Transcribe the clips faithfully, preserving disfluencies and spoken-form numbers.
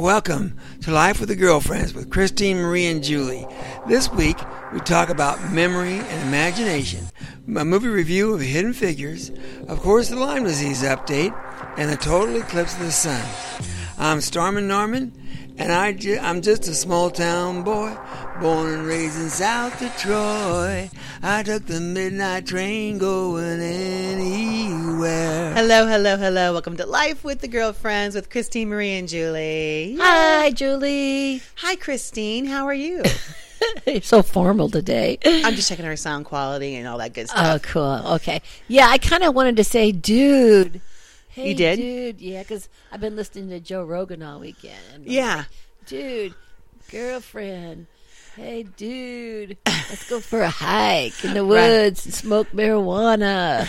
welcome to Life with the Girlfriends with Christine, Marie, and Julie. This week, we talk about memory and imagination, a movie review of Hidden Figures, of course, the Lyme disease update, and the total eclipse of the sun. I'm Starman Norman, and I ju- I'm just a small-town boy, born and raised in South Detroit. I took the midnight train going anywhere. Hello, hello, hello. Welcome to Life with the Girlfriends with Christine, Marie, and Julie. Hi, Julie. Hi, Christine. How are you? You're so formal today. I'm just checking our sound quality and all that good Oh, stuff. cool. Okay. Yeah, I kind of wanted to say, dude. Hey, You did? dude. Yeah, because I've been listening to Joe Rogan all weekend. And I'm Yeah. like, dude, girlfriend. Hey, dude. Let's go for a hike in the woods and smoke marijuana.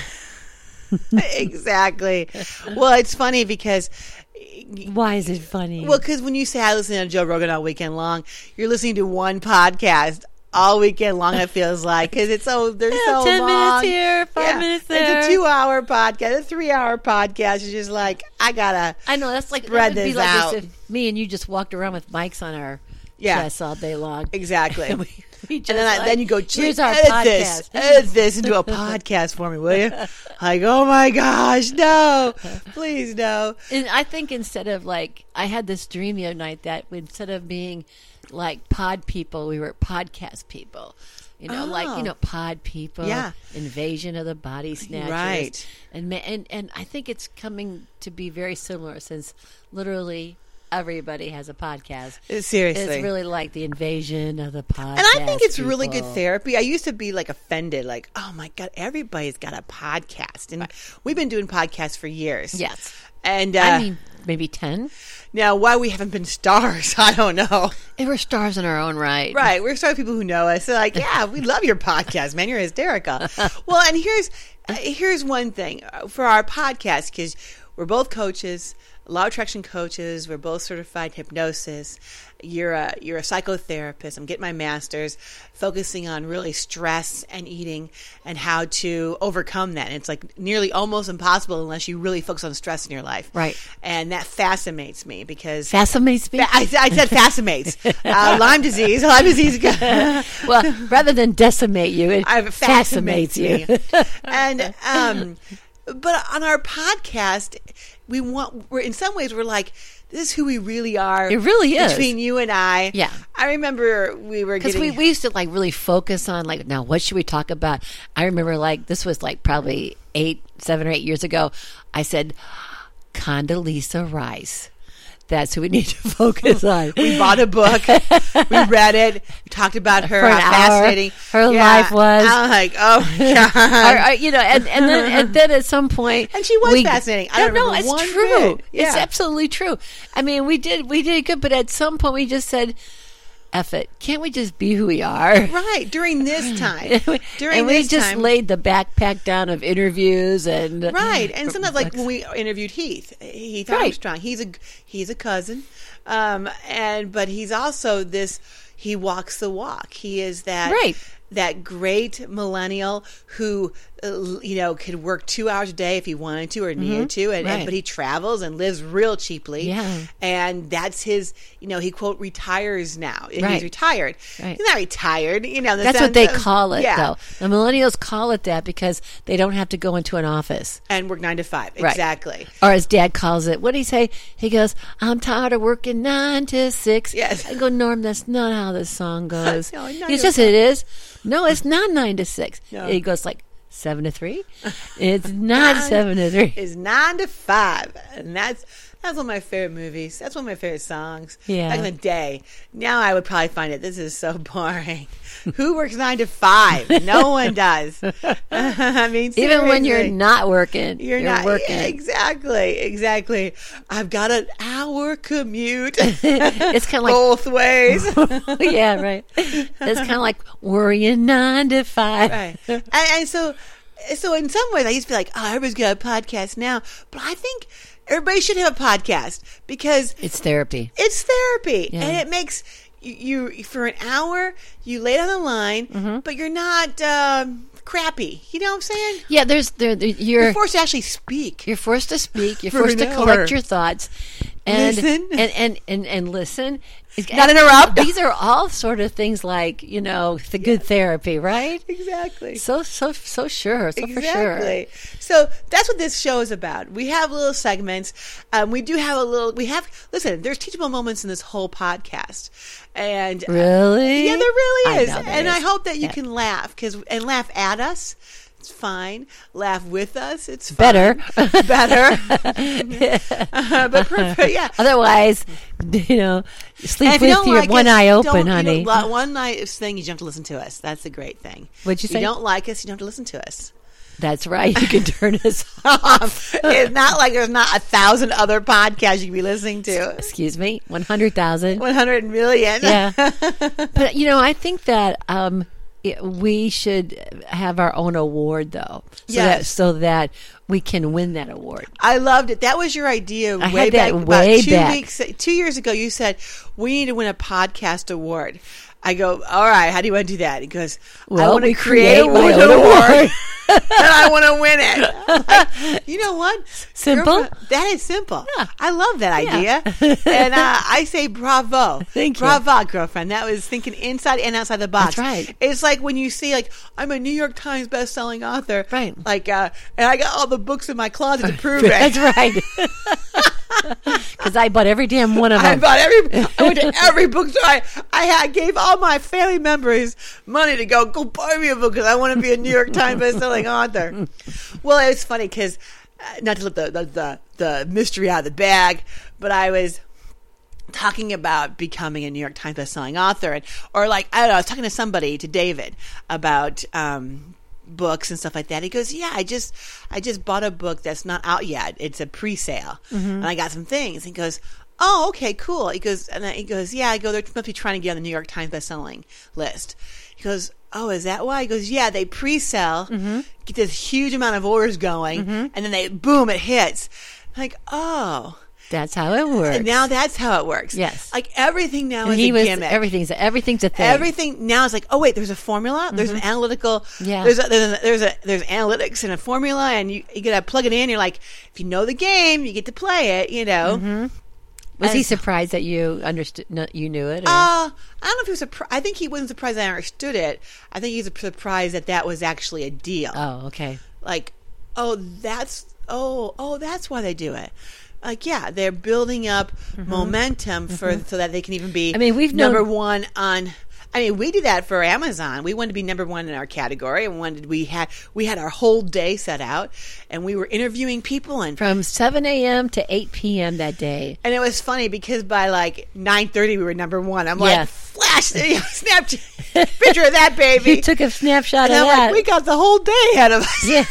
Exactly. Well, it's funny because... Why is it funny? Well, because when you say I listen to Joe Rogan all weekend long, you're listening to one podcast all weekend long, it feels like, because it's so, they're yeah, so ten long. minutes here, five Yeah. minutes there. It's a two-hour podcast, a three-hour podcast. You're just like, I gotta... I know, that's like, Spread that would be this like out. this if me and you just walked around with mics on our Yeah. chests all day long. Exactly. And we, we just And then, I, like, then you go, here's our edit podcast. this, edit this into a podcast for me, will you? Like, oh my gosh, no, please no. And I think instead of like, I had this dream the other night that instead of being like pod people, we were podcast people. You know, Oh. like, you know, pod people, Yeah. invasion of the body snatchers. Right. And, ma- and, and I think it's coming to be very similar since literally everybody has a podcast. Seriously. It's really like the invasion of the podcast. And I think it's really good people. therapy. I used to be like offended, like, oh my God, everybody's got a podcast. And we've been doing podcasts for years. Yes. And uh, I mean, maybe ten. now why we haven't been stars, I don't know. And we're stars in our own right. Right. We're starting people who know us. They're like, yeah, we love your podcast, man. You're hysterical. Well, and here's uh, here's one thing uh, for our podcast, because we're both coaches, law of attraction coaches. We're both certified in hypnosis. You're a you're a psychotherapist. I'm getting my master's, focusing on really stress and eating and how to overcome that. And it's like nearly almost impossible unless you really focus on stress in your life. Right. And that fascinates me because Fascinates me. Fa- I, I said fascinates. uh, Lyme disease. Lyme disease. Well, rather than decimate you, it I- fascinates you. me. And um, but on our podcast, we want. We're in some ways we're like, this is who we really are. It really is. Between you and I. Yeah. I remember we were Because getting. we, we used to like really focus on like, now what should we talk about? I remember like, this was like probably eight, seven or eight years ago. I said, Condoleezza Rice. That's who we need to focus on. we bought a book. We read it. We talked about her. For an how hour, fascinating her Yeah. life was. I'm like, oh my God. Or, or, you know, and, and then and then at some point, And she was fascinating. I no, don't no, remember it's one true. bit. It's Yeah. absolutely true. I mean, we did we did good, but at some point we just said, "Eff it, can't we just be who we are?" Right. During this time. During and we this just time. laid the backpack down of interviews and Right, and sometimes like when we interviewed Heath, Heath Right. Armstrong, he's a he's a cousin, um, and but he's also this. He walks the walk. He is that Right. that great millennial who uh, you know could work two hours a day if he wanted to or needed to, and, and Right. but he travels and lives real cheaply. Yeah. and that's his. You know, he quote retires now. Right. He's retired. Right. He's not retired. You know, in the That's what sense they of- call it, yeah. though. The millennials call it that because they don't have to go into an office. And work nine to five. Right. Exactly. Or as Dad calls it, what did he say? He goes, "I'm tired of working nine to six." Yes. I go, "Norm, that's not how this song goes." No, nine He to says, "It is." No, it's not nine to six. No. He goes like seven to three. It's not Nine seven to three. is nine to five, and that's that's one of my favorite movies. That's one of my favorite songs. Yeah. Back in the day. Now I would probably find it. This is so boring. Who works nine to five? No one does. I mean, Even when you're seriously. not working, You're, you're, not working. yeah, exactly, exactly. I've got an hour commute It's kind of like, both ways. yeah, right. It's kind of like worrying nine to five. Right. And, and so, so in some ways, I used to be like, oh, everybody's got a podcast now. But I think everybody should have a podcast because It's therapy. it's therapy. Yeah. And it makes you, you, for an hour, you lay down the line, Mm-hmm. but you're not um, crappy. You know what I'm saying? Yeah, there's there. there- You're You're forced to actually speak. you're forced to speak. You're For forced an to collect hour. your thoughts. and Listen. and and and, and listen. Not interrupt. These are all sort of things like, you know, the good therapy, right? Exactly. So so so sure, so for sure. Exactly. So that's what this show is about. We have little segments. Um, we do have a little. We have. Listen, there's teachable moments in this whole podcast, and uh, Really? yeah, there really I is. know there and is. I hope that you Yeah. can laugh because and laugh at us. It's fine. Laugh with us. It's fine. Better. Better. uh, but perfect. Yeah. Otherwise, you know, sleep And if you with don't your like one us, eye don't- open, you honey. don't- one night thing, you don't have to listen to us. That's the great thing. What'd you If say? you don't like us, you don't have to listen to us. That's right. You can turn us off. It's not like there's not a thousand other podcasts you can be listening to. Excuse me, one hundred thousand. one hundred million. Yeah. But, you know, I think that um, it, we should have our own award, though. So Yes. That, so that we can win that award. I loved it. That was your idea I way had that back. way about two back. weeks, two years ago, you said, we need to win a podcast award. I go, all right, how do you want to do that? He goes, I Well, want to we create, create a my an own award. award. And I want to win it. I'm like, you know what? Simple? Girlfriend, that is simple. Yeah. I love that Yeah. idea. And uh, I say bravo. Thank you. Bravo, girlfriend. That was thinking inside and outside the box. That's right. It's like when you see, like, I'm a New York Times best-selling author. Right. Like, uh, and I got all the books in my closet to prove it. That's right. Because I bought every damn one of I them. bought every. I went to every bookstore. I I had, gave all my family members money to go go buy me a book because I want to be a New York Times best-selling author. Well, it's funny because uh, not to let the, the the the mystery out of the bag, but I was talking about becoming a New York Times best-selling author, and or like I don't know, I was talking to somebody, to David, about um, books and stuff like that. He goes, "Yeah, I just I just bought a book that's not out yet. It's a pre-sale, and I got some things." He goes, "Oh, okay, cool." He goes, and he goes, "Yeah." I go, "They're must be trying to get on the New York Times best-selling list." He goes, "Oh, is that why?" He goes, "Yeah, they pre-sell, get this huge amount of orders going, and then they boom, it hits." I'm like, oh. That's how it works. And now that's how it works. Yes. Like everything now And is he a was gimmick. everything's everything's a thing. Everything now is like, oh wait, there's a formula. There's an analytical. Yeah. There's a, there's a, there's a there's analytics and a formula, and you you gotta plug it in. You're like, if you know the game, you get to play it. You know. Was he And- surprised that you understood? No, you knew it? Or? Uh, I don't know if he was surprised. I think he wasn't surprised that I understood it. I think he's surprised that that was actually a deal. oh, okay. Like, oh, that's oh oh that's why they do it. Like, yeah, they're building up momentum for so that they can even be. I mean, we've number known- one on. I mean, we did that for Amazon. We wanted to be number one in our category, and wanted we had we had our whole day set out, and we were interviewing people, and From seven a.m. to eight p.m. that day. and it was funny because by like nine thirty we were number one. I'm Yeah. like, flash, Snapchat picture of that baby. You took a snapshot and of I'm that. like, we got the whole day ahead of us. yeah.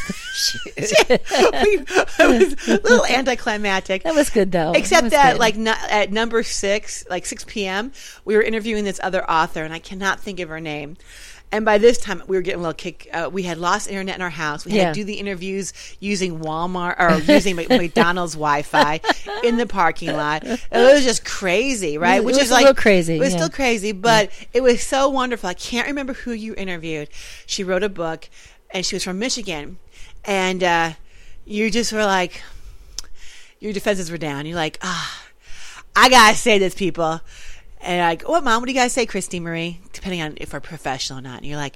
we, it was a little anticlimactic. That was good, though. Except was that, good. like, no, at number six, like six p.m., we were interviewing this other author, and I cannot think of her name. And by this time, we were getting a little kick. Uh, we had lost internet in our house. We had Yeah. to do the interviews using Walmart or using Mc- McDonald's Wi-Fi in the parking lot. It was just crazy, right? It Which was is a like little crazy, It was yeah. still crazy, but it was so wonderful. I can't remember who you interviewed. She wrote a book, and she was from Michigan, and uh, you just were like, your defenses were down. You're like, ah, I gotta say this, people. And I go, what, Mom? What do you guys say, Christine Marie? Depending on if we're professional or not. And you're like,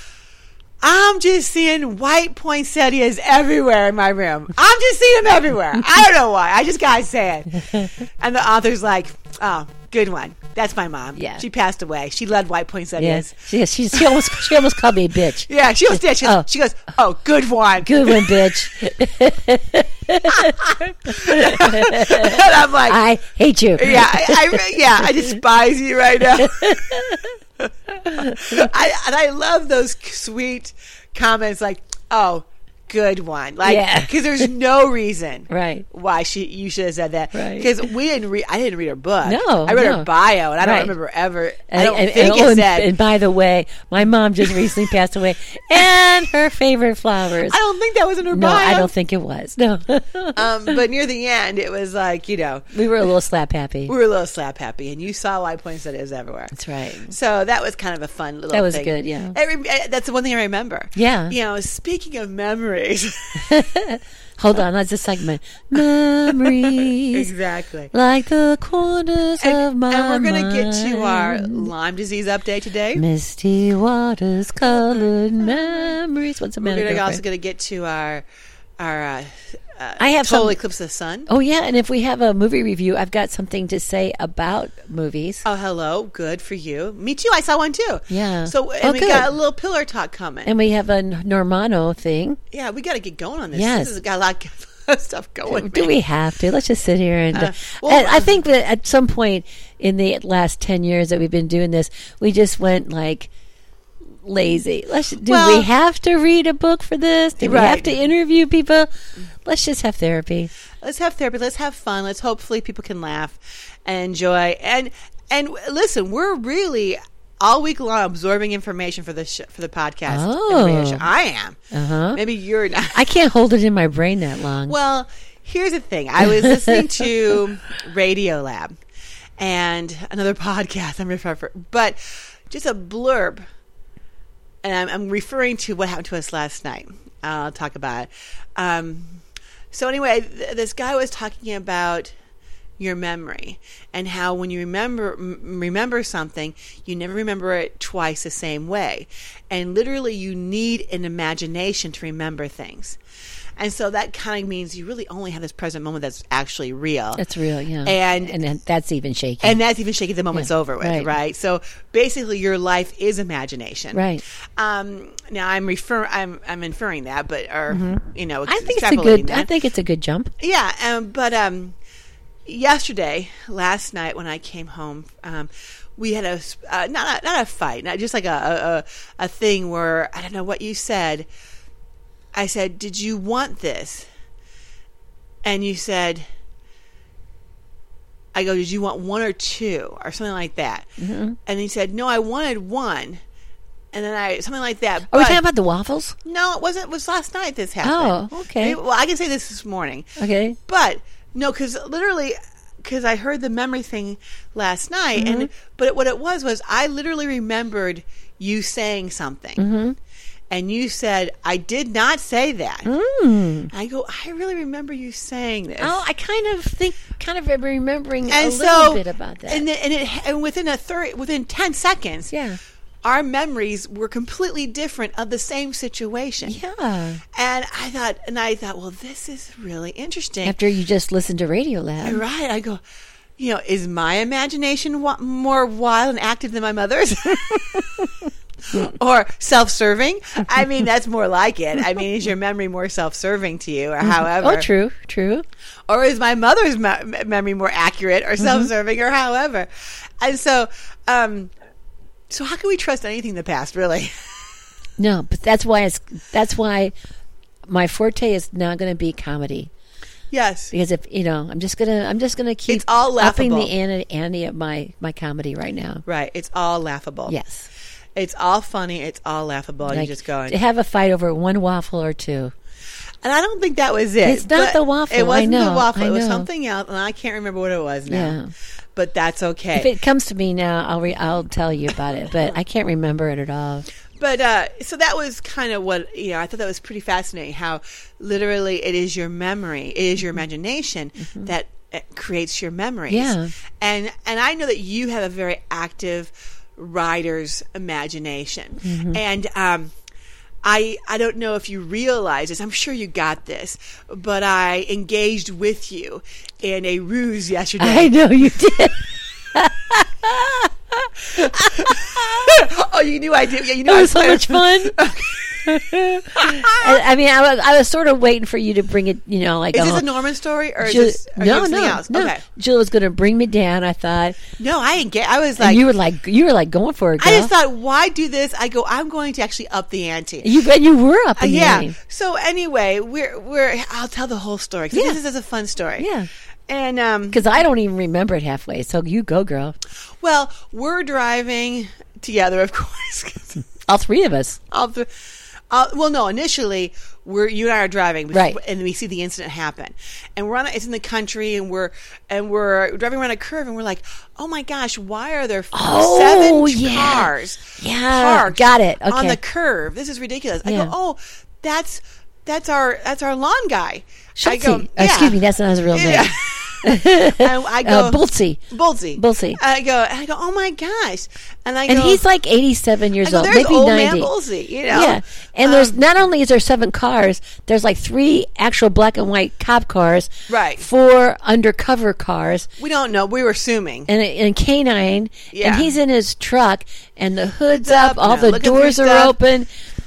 I'm just seeing white poinsettias everywhere in my room. I'm just seeing them everywhere. I don't know why. I just gotta say it. And the author's like, oh, good one. That's my mom. Yeah. She passed away. She loved white poinsettias. Yes. She, she, she, almost, she almost called me a bitch. Yeah, she was dead. She goes, Oh. she goes, oh, good one. Good one, bitch. And I'm like, I hate you. yeah, I, I, yeah, I despise you right now. I, and I love those sweet comments like, oh, good one. Like, Yeah. because there's no reason Right. why she you should have said that. Right. Because we didn't read, I didn't read her book. No, I read no. her bio, and I don't Right. remember ever, I And, don't and, think and, it oh, and, said, and by the way, my mom just recently passed away, and her favorite flowers. I don't think that was in her no, bio. I don't think it was. No, Um, but near the end, it was like, you know, we were a little slap happy. we were a little slap happy, and you saw white poinsettias everywhere. That's right. So that was kind of a fun little That was thing. good, yeah. I rem- uh, that's the one thing I remember. Yeah. You know, speaking of memory, memories. Hold on, that's a segment. Memories. Exactly. Like the corners And, of my and we're going to get to our mind. Lyme disease update today. Misty waters, colored memories. What's the We're matter? gonna, also girlfriend? going to get to our our uh, uh, I have total some- eclipse of the sun. Oh, yeah, and if we have a movie review, I've got something to say about movies. Oh, hello. Good for you. Me too. I saw one too. Yeah. So, and Oh, we good. got a little pillar talk coming. And we have a Normano thing. yeah, we got to get going on this. Yes. This has got a lot of stuff going. Do man. we have to? Let's just sit here and. Uh, Uh, well, and I think that at some point in the last ten years that we've been doing this, we just went like lazy. Let's. Do Well- we have to read a book for this? Do we Right. have to interview people? Let's just have therapy. Let's have therapy. Let's have fun. Let's hopefully people can laugh and enjoy. And and listen, we're really all week long absorbing information for the sh- for the podcast. Oh. information. I am. Uh huh. Maybe you're not. I can't hold it in my brain that long. Well, here's the thing. I was listening to Radiolab and another podcast. I'm referring, but just a blurb, and I'm, I'm referring to what happened to us last night. I'll talk about it. Um, so anyway, th- this guy was talking about your memory and how when you remember m- remember something, you never remember it twice the same way, and literally you need an imagination to remember things. And so that kind of means you really only have this present moment that's actually real. That's real, yeah. And- and then that's even shaky. And that's even shaky the moment's Yeah, over with, right. right. So basically, your life is imagination, Right. Um, now I'm refer I'm I'm inferring that, but or you know, I think it's a extrapolating good. that. I think it's a good jump. Yeah, um, but um, yesterday, last night when I came home, um, we had a uh, not a, not a fight, not just like a, a a thing where I don't know what you said. I said, "Did you want this?" And you said, "I go, did you want one or two or something like that?" Mm-hmm. And he said, "No, I wanted one." And then I something like that. Are but we talking about the waffles? no, it wasn't. It was last night this happened. Oh, okay. Maybe- well, I can say this this morning. Okay. But no, because literally, because I heard the memory thing last night, and but what it was was I literally remembered you saying something, Mm-hmm. and you said I did not say that. Mm. I go, I really remember you saying this. Oh, I kind of think, kind of remembering a and little so, bit about that. and then, and it and within a third, within ten seconds, yeah. our memories were completely different of the same situation. Yeah. And I thought, and I thought, well, this is really interesting. After you just listened to Radiolab. Right. I go, you know, is my imagination wa- more wild and active than my mother's? Or self-serving? I mean, that's more like it. I mean, is your memory more self-serving to you, or however? Oh, true, true. Or is my mother's me- memory more accurate, or self-serving, or however? And so, um, so how can we trust anything in the past, really? No, but that's why it's that's why my forte is now going to be comedy. Yes. Because if you know, I'm just gonna I'm just gonna keep It's all upping laughable. the ante, ante of my my comedy right now. Right. It's all laughable. Yes. It's all funny. It's all laughable. And Like, you just going. to have a fight over one waffle or two. And I don't think that was it. It's not But the waffle, It wasn't I the know, waffle. I It was know. something else, and I can't remember what it was now. Yeah. But that's okay. If it comes to me now, I'll re- I'll tell you about it, but I can't remember it at all. But uh, so that was kind of what, you know, I thought that was pretty fascinating how literally it is your memory, it is your imagination that uh, creates your memories. Yeah. And and I know that you have a very active writer's imagination. And um, I I don't know if you realize this. I'm sure you got this, but I engaged with you in a ruse yesterday. I know you did. Oh, you knew I did. Yeah, you knew It I was so planning- much fun. I, I mean, I was, I was sort of waiting for you to bring it, you know, like Is a this whole- a Norman story or is Jill- this or no, something no, else? no. Okay. Jill was going to bring me down. I thought, No, I didn't get. I was and like, you were like, you were like going for it. Girl. I just thought, why do this? I go, I'm going to actually up the ante. you bet you were up Uh, in the yeah. ante. So anyway, we're we're. I'll tell the whole story because Yeah. this is a fun story. Yeah, And um, because I don't even remember it halfway. So you go, girl. well, we're driving together, of course. All three of us. All the, uh, well, no. Initially, we're you and I are driving, Right. And we see the incident happen, and we're on. A, it's in the country, and we're and we're driving around a curve, and we're like, "Oh my gosh, why are there Oh, seven yeah. cars Yeah, parked got it. on Okay. the curve? This is ridiculous." I Yeah. go, "Oh, that's that's our that's our lawn guy. Schultzy. I go, Uh, yeah. excuse me, that's not his real name. Yeah. and I go, uh, Boltsy. Boltsy. Boltsy. I go, and I go, oh my gosh. And I And go, he's like eighty-seven I years go, old, there's maybe old ninety. man Boltsy, you know? Yeah, and Um, there's not only is there seven cars, there's like three actual black and white cop cars, Right. Four undercover cars, we don't know. We were assuming. and a, and a canine, Yeah. and he's in his truck, and the hood's It's up, up, all no, the looking doors through are stuff. open,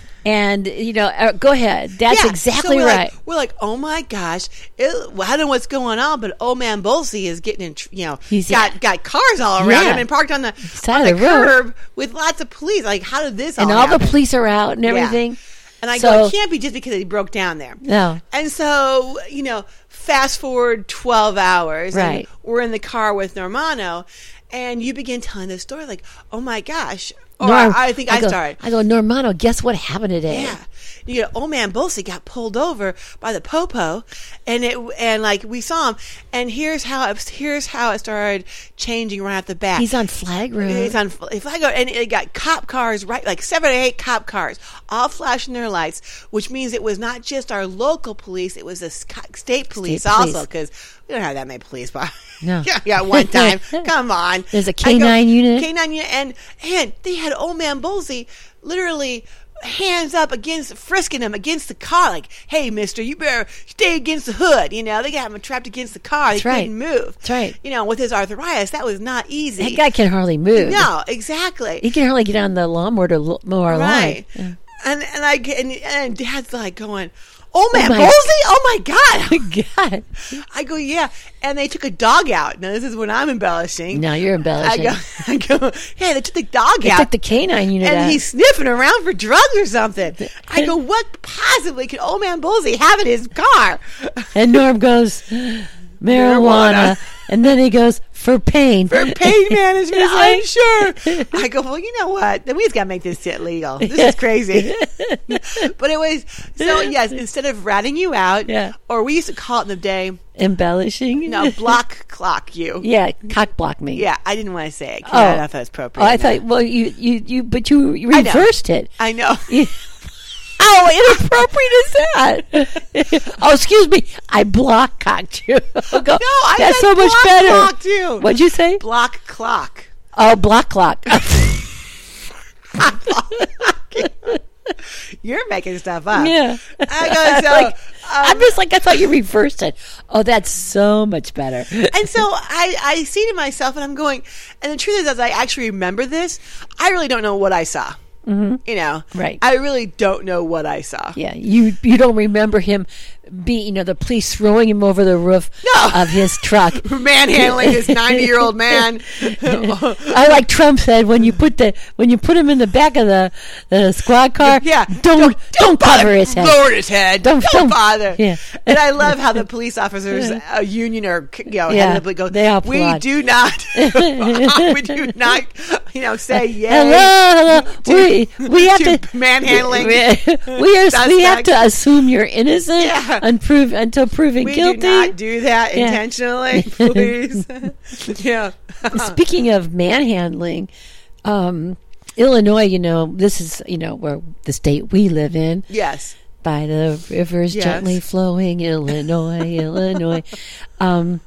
and you know, uh, go ahead. That's Yeah, exactly so we're right. Like, we're like, oh my gosh, it, well, I don't know what's going on, but old man Bolsey is getting in. tr- You know, He's- got yeah. got cars all around Yeah. him and parked on the Side on of the the road. curb with lots of police. Like, how did this and all all happen? the police are out and Yeah. everything. And I So- go, it can't be just because he broke down there. No. And so, you know, fast forward twelve hours. Right. And we're in the car with Normano, and you begin telling the story like, oh my gosh. Or Norm- I, I think I, go, started. I go, Normano, guess what happened today? Yeah. You know, old man Bolsey got pulled over by the popo, and it and like we saw him, and here's how it, here's how it started changing right off the bat. He's on Flag Road. He's on Flag Road, and it got cop cars right, like seven or eight cop cars, all flashing their lights, which means it was not just our local police; it was the sc- state police State also, police. because we don't have that many police. But No. yeah, yeah, one time, come on, There's a I K go, nine unit. K nine unit, and and they had old man Bolsey literally hands up against frisking him against the car, like, hey mister, you better stay against the hood. You know, they got him trapped against the car. That's he right. couldn't move. That's right. You know, with his arthritis, that was not easy. That guy can hardly move. No, exactly. He can hardly get on the lawnmower to l- mow our Right. lawn. And and I get- and, and Dad's like going, oh man, my- Bolsey, oh my god. Yeah. God. I go, yeah. And they took a dog out. Now this is when I'm embellishing. Now you're I embellishing. go, I go, hey, they took the dog They out. took the canine unit and out. he's sniffing around for drugs or something. I go, what possibly could old man Bolsey have in his car? And Norm goes, marijuana. Marijuana. And then he goes, for pain. For pain management, He's I'm like- sure. I go, well, you know what? Then we just got to make this shit legal. This is crazy. But it was, so yes, instead of ratting you out, Yeah. or we used to call it in the day, Embellishing. no, block clock you. Yeah, cock block me. Yeah, I didn't want to say it. 'Cause Oh. I don't know if that's appropriate. Oh, I or thought, not. well, you, you, you, but you I know. reversed it. I know. How inappropriate is that? Oh, excuse me. I block cocked you. I'll go, No, I That's said so much block better. clock you. What'd you say? Block clock. Oh, block clock. You're making stuff up. Yeah. I go, so, Like, um, I'm just like, I thought you reversed it. Oh, that's so much better. And so I, I see to myself, and I'm going, and the truth is, as I actually remember this, I really don't know what I saw. Mm-hmm. You know, Right. I really don't know what I saw. Yeah, you you don't remember him be you know the police throwing him over the roof No. of his truck. Manhandling this ninety-year-old man. I like Trump said when you put the when you put him in the back of the, the squad car. Yeah, don't don't, bother. cover his head. Lower his head. Don't- Don't, don't- bother. yeah. And I love how the police officers, uh, union or you know, Yeah, head of the go. they all We applaud." do not. we do not. You know, say yay. Hello, hello. to- we we have to to manhandling. We, we are we have to assume you're innocent Yeah. unprove, until proven We guilty. do not do that Yeah. intentionally, please. yeah. Speaking of manhandling, um, Illinois, you know, this is, you know, where the state we live in, Yes. by the rivers Yes. gently flowing, Illinois, Illinois. Um,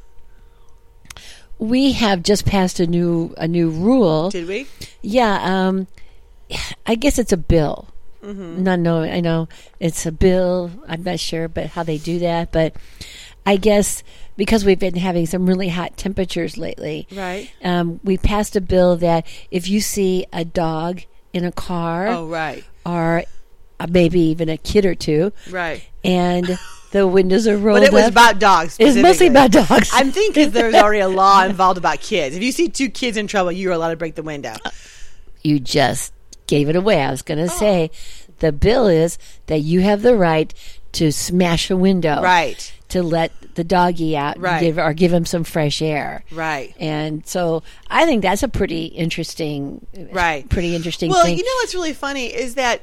we have just passed a new a new rule. Did we? Yeah, um, I guess it's a bill. Mm-hmm. Not no, I know it's a bill. I'm not sure, but how they do that. But I guess because we've been having some really hot temperatures lately, Right. um, we passed a bill that if you see a dog in a car, Oh, right. or uh, maybe even a kid or two, Right. and the windows are rolled But it was up, about dogs. it's mostly specifically. about dogs. I'm thinking there's already a law involved about kids. If you see two kids in trouble, you're allowed to break the window. You just gave it away. I was going to say the bill is that you have the right to smash a window, Right. to let the doggy out, and Right. give, or give him some fresh air. Right. And so I think that's a pretty interesting, Right. pretty interesting Well, thing. you know what's really funny is that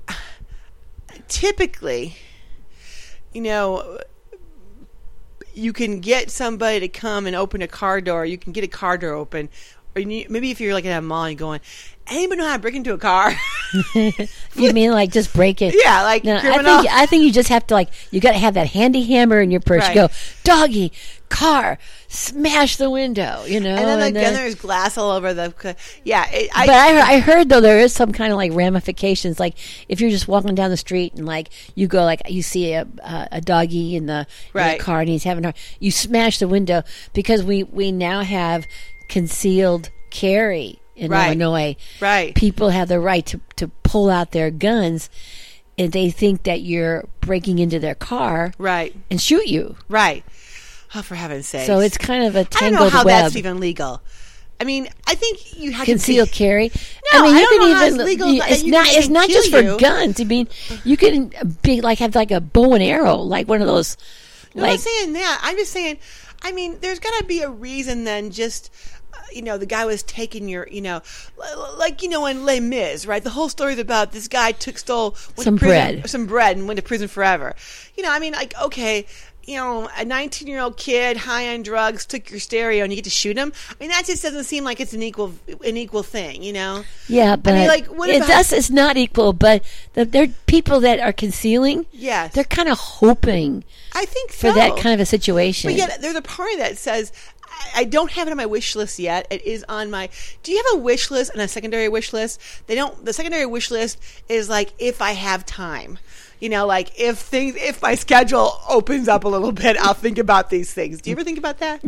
typically, you know, you can get somebody to come and open a car door. You can get a car door open. Or you, maybe if you're like at a mall and you're going, anybody know how to break into a car? You mean like just break it? Yeah, like no, I criminal. think I think you just have to like you got to have that handy hammer in your purse. Right. You go, doggy, car, smash the window. You know, and then, like, and then then- there's glass all over the. Yeah, it, I, but I heard, I heard though there is some kind of like ramifications. Like if you're just walking down the street and like you go like you see a a, a doggy in the, in Right. the car and he's having a, you smash the window because we we now have concealed carry in Right. Illinois. Right. People have the right to to pull out their guns, and they think that you're breaking into their car right, and shoot you. right. Oh, for heaven's sake! So it's kind of a I don't tangled know how web. that's even legal. I mean, I think you have Concealed to be, carry. No, I mean, I you don't can know how even. it's legal you- that it's you not. can It's not kill just for you. guns. I mean, you can be like have like a bow and arrow, like one of those. I'm not Like saying that. I'm just saying. I mean, there's got to be a reason then. Just uh, you know, the guy was taking your, you know, l- like you know, in Les Mis, right? The whole story's about this guy took stole went Some to prison, bread. some bread, and went to prison forever. You know, I mean, like okay. You know, a nineteen-year-old kid high on drugs took your stereo, and you get to shoot him. I mean, that just doesn't seem like it's an equal an equal thing. You know? yeah, but like, what it about- does. It's not equal, but the, they're people that are concealing. Yes. they're kind of hoping I think for so. that kind of a situation. But yet, there's a part of that says, I, I don't have it on my wish list yet. It is on my. Do you have a wish list and a secondary wish list? They don't. The secondary wish list is like if I have time. You know, like if things, if my schedule opens up a little bit, I'll think about these things. Do you ever think about that?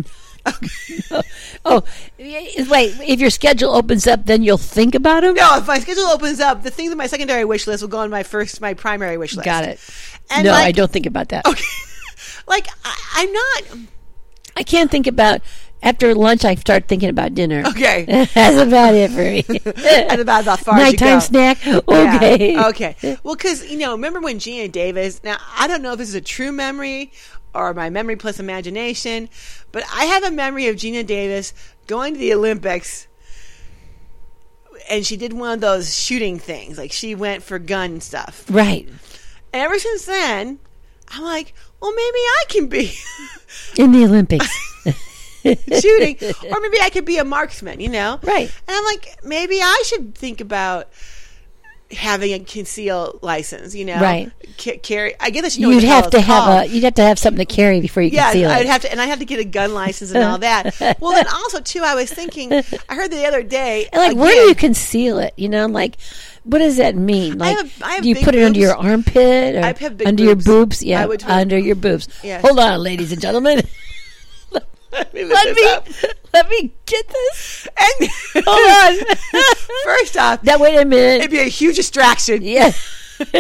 oh, wait! If your schedule opens up, then you'll think about them. No, if my schedule opens up, the things on my secondary wish list will go on my first, my primary wish list. Got it. And no, like, I don't think about that. Okay. Like I, I'm not. I can't think about after lunch. I start thinking about dinner. Okay. That's about it for me. And about how far as you Nighttime go. snack. Yeah. Okay. Okay. Well, because, you know, remember when Gina Davis, now, I don't know if this is a true memory or my memory plus imagination, but I have a memory of Gina Davis going to the Olympics and she did one of those shooting things. Like she went for gun stuff. Right. And ever since then, I'm like, well, maybe I can be In the Olympics. shooting, or maybe I could be a marksman, you know? Right. And I'm like, maybe I should think about having a conceal license, you know? Right. C- carry. I guess I should know You'd what the hell have to it's have called. a. You'd have to have something to carry before you Yeah, conceal I'd it. have to, and I have to get a gun license and all that. Well, then also too, I was thinking, I heard the other day, And like, again, where do you conceal it? You know, like, what does that mean? Like, have- I have do you big put it under boobs. your armpit or I have big under boobs. your boobs? Yeah, I would put- under your boobs. Yes. Hold on, ladies and gentlemen. Let me, let me let me get this. And Hold on. first off, Now wait a minute. it'd be a huge distraction. Yeah. Like,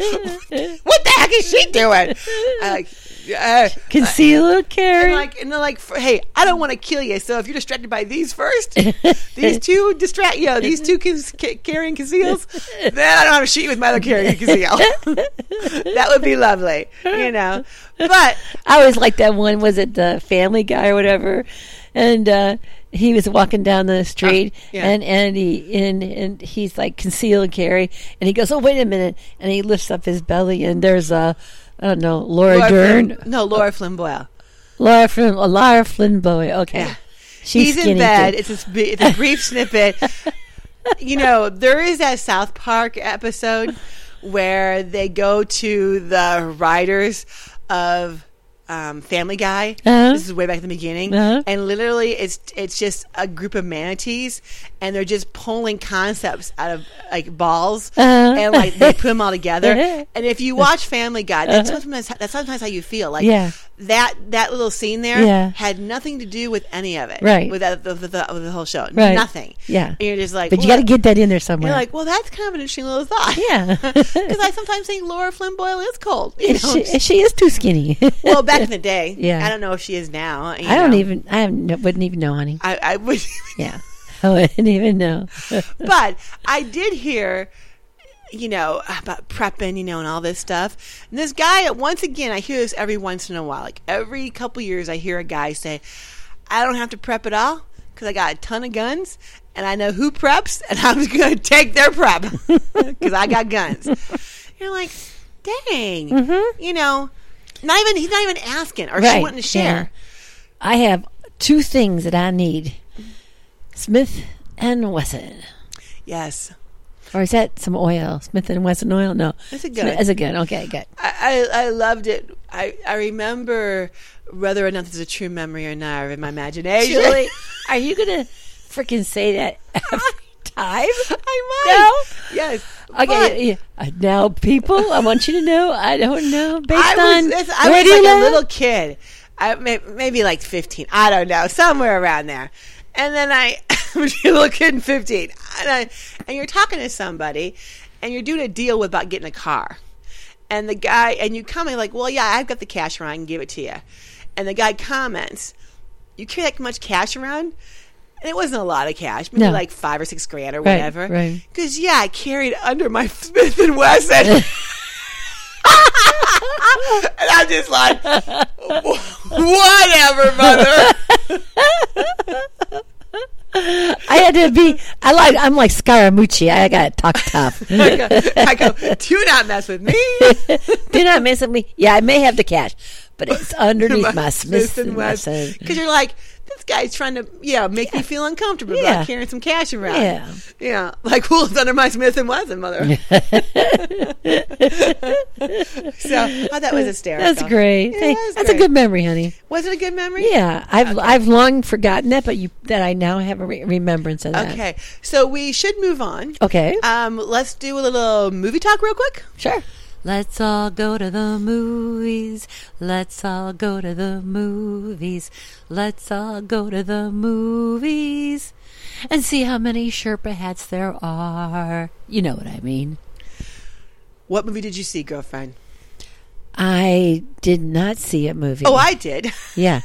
what the heck is she doing? I like, uh, Conceal or carry. and like, and they're like, f- hey, I don't want to kill you. So if you're distracted by these first, these two distract, you know, these two cons- ca- carrying conceals, then I don't have to shoot you with my other carrying conceal. That would be lovely, you know. But I always liked that one. Was it the Family Guy or whatever? And uh, he was walking down the street, Oh, yeah. and and he and, and he's like conceal and carry, and he goes, "Oh, wait a minute!" And he lifts up his belly, and there's a I don't know Laura, Laura Dern, Flynn, no, Laura Flynn Boyle. Laura Flynn, uh, Laura Flynn Boy. Okay, Yeah. she's He's skinny in bed. too. It's a, sp- it's a brief snippet. You know, there is that South Park episode where they go to the writers of um, Family Guy. Uh-huh. This is way back in the beginning, Uh-huh. and literally, it's it's just a group of manatees, and they're just pulling concepts out of like balls, Uh-huh. and like they put them all together. And if you watch Family Guy, that's sometimes that's sometimes how you feel. Like Yeah. that that little scene there Yeah. had nothing to do with any of it, Right. With that, the, the, the, with the whole show, Right. nothing. Yeah. and you're just like, But you well, got to get that in there somewhere. You're like, well, that's kind of an interesting little thought. Yeah. Because I sometimes think Laura Flynn Boyle is cold. You know? she, she is too skinny. Well, back in the day, Yeah. I don't know if she is now. you I don't know. even. I haven't- wouldn't even know, honey. I, I would, Yeah, I wouldn't even know. but I did hear, you know, about prepping, you know, and all this stuff. And this guy, once again, I hear this every once in a while. Like every couple years, I hear a guy say, "I don't have to prep at all because I got a ton of guns." And I know who preps, and I'm just going to take their prep because I got guns. You're like, dang, Mm-hmm. you know, not even he's not even asking or she Right, wanting to share. I have two things that I need: Smith and Wesson. Yes, Or is that some oil? Smith and Wesson oil? No. Is it good? Is it good? Okay, good. I, I, I loved it. I, I remember whether or not this is a true memory or not, or in my imagination. Julie, are you going to freaking say that every time? I might. No? Yes. Okay, But yeah. Uh, now, people, I want you to know, I don't know, based I on was, this- I where was do you like a live? little kid. I may, maybe like fifteen. I don't know, somewhere around there. And then I was a little kid in fifteen. And, I, and you're talking to somebody, and you're doing a deal with about getting a car. And the guy, and you come in like, well, yeah, I've got the cash around. I can give it to you. And the guy comments, you carry that much cash around? And it wasn't a lot of cash, maybe No. like five or six grand or Right, whatever. right. Because, yeah, I carried under my Smith and Wesson. And I'm just like, whatever, mother. I had to be, I like, I'm like Scaramucci. I got to talk tough. I go, I go, do not mess with me. Do not mess with me. Yeah, I may have the cash, but it's underneath my Smith and Wesson. Because you're like, this guy's trying to, yeah, make me feel uncomfortable Yeah. about carrying some cash around. Yeah. Yeah. Like, who is under my Smith and Wesson, mother? So, I thought that was hysterical. That's great. Yeah, Hey, that was that's a great. good memory, honey. Was it a good memory? Yeah, I've I've long forgotten that, but you that I now have a re- remembrance of that. Okay. So, we should move on. Okay. Um, let's do a little movie talk real quick. Sure. Let's all go to the movies. Let's all go to the movies. Let's all go to the movies and see how many Sherpa hats there are. You know what I mean. What movie did you see, girlfriend? I did not see a movie. Oh, I did. Yeah.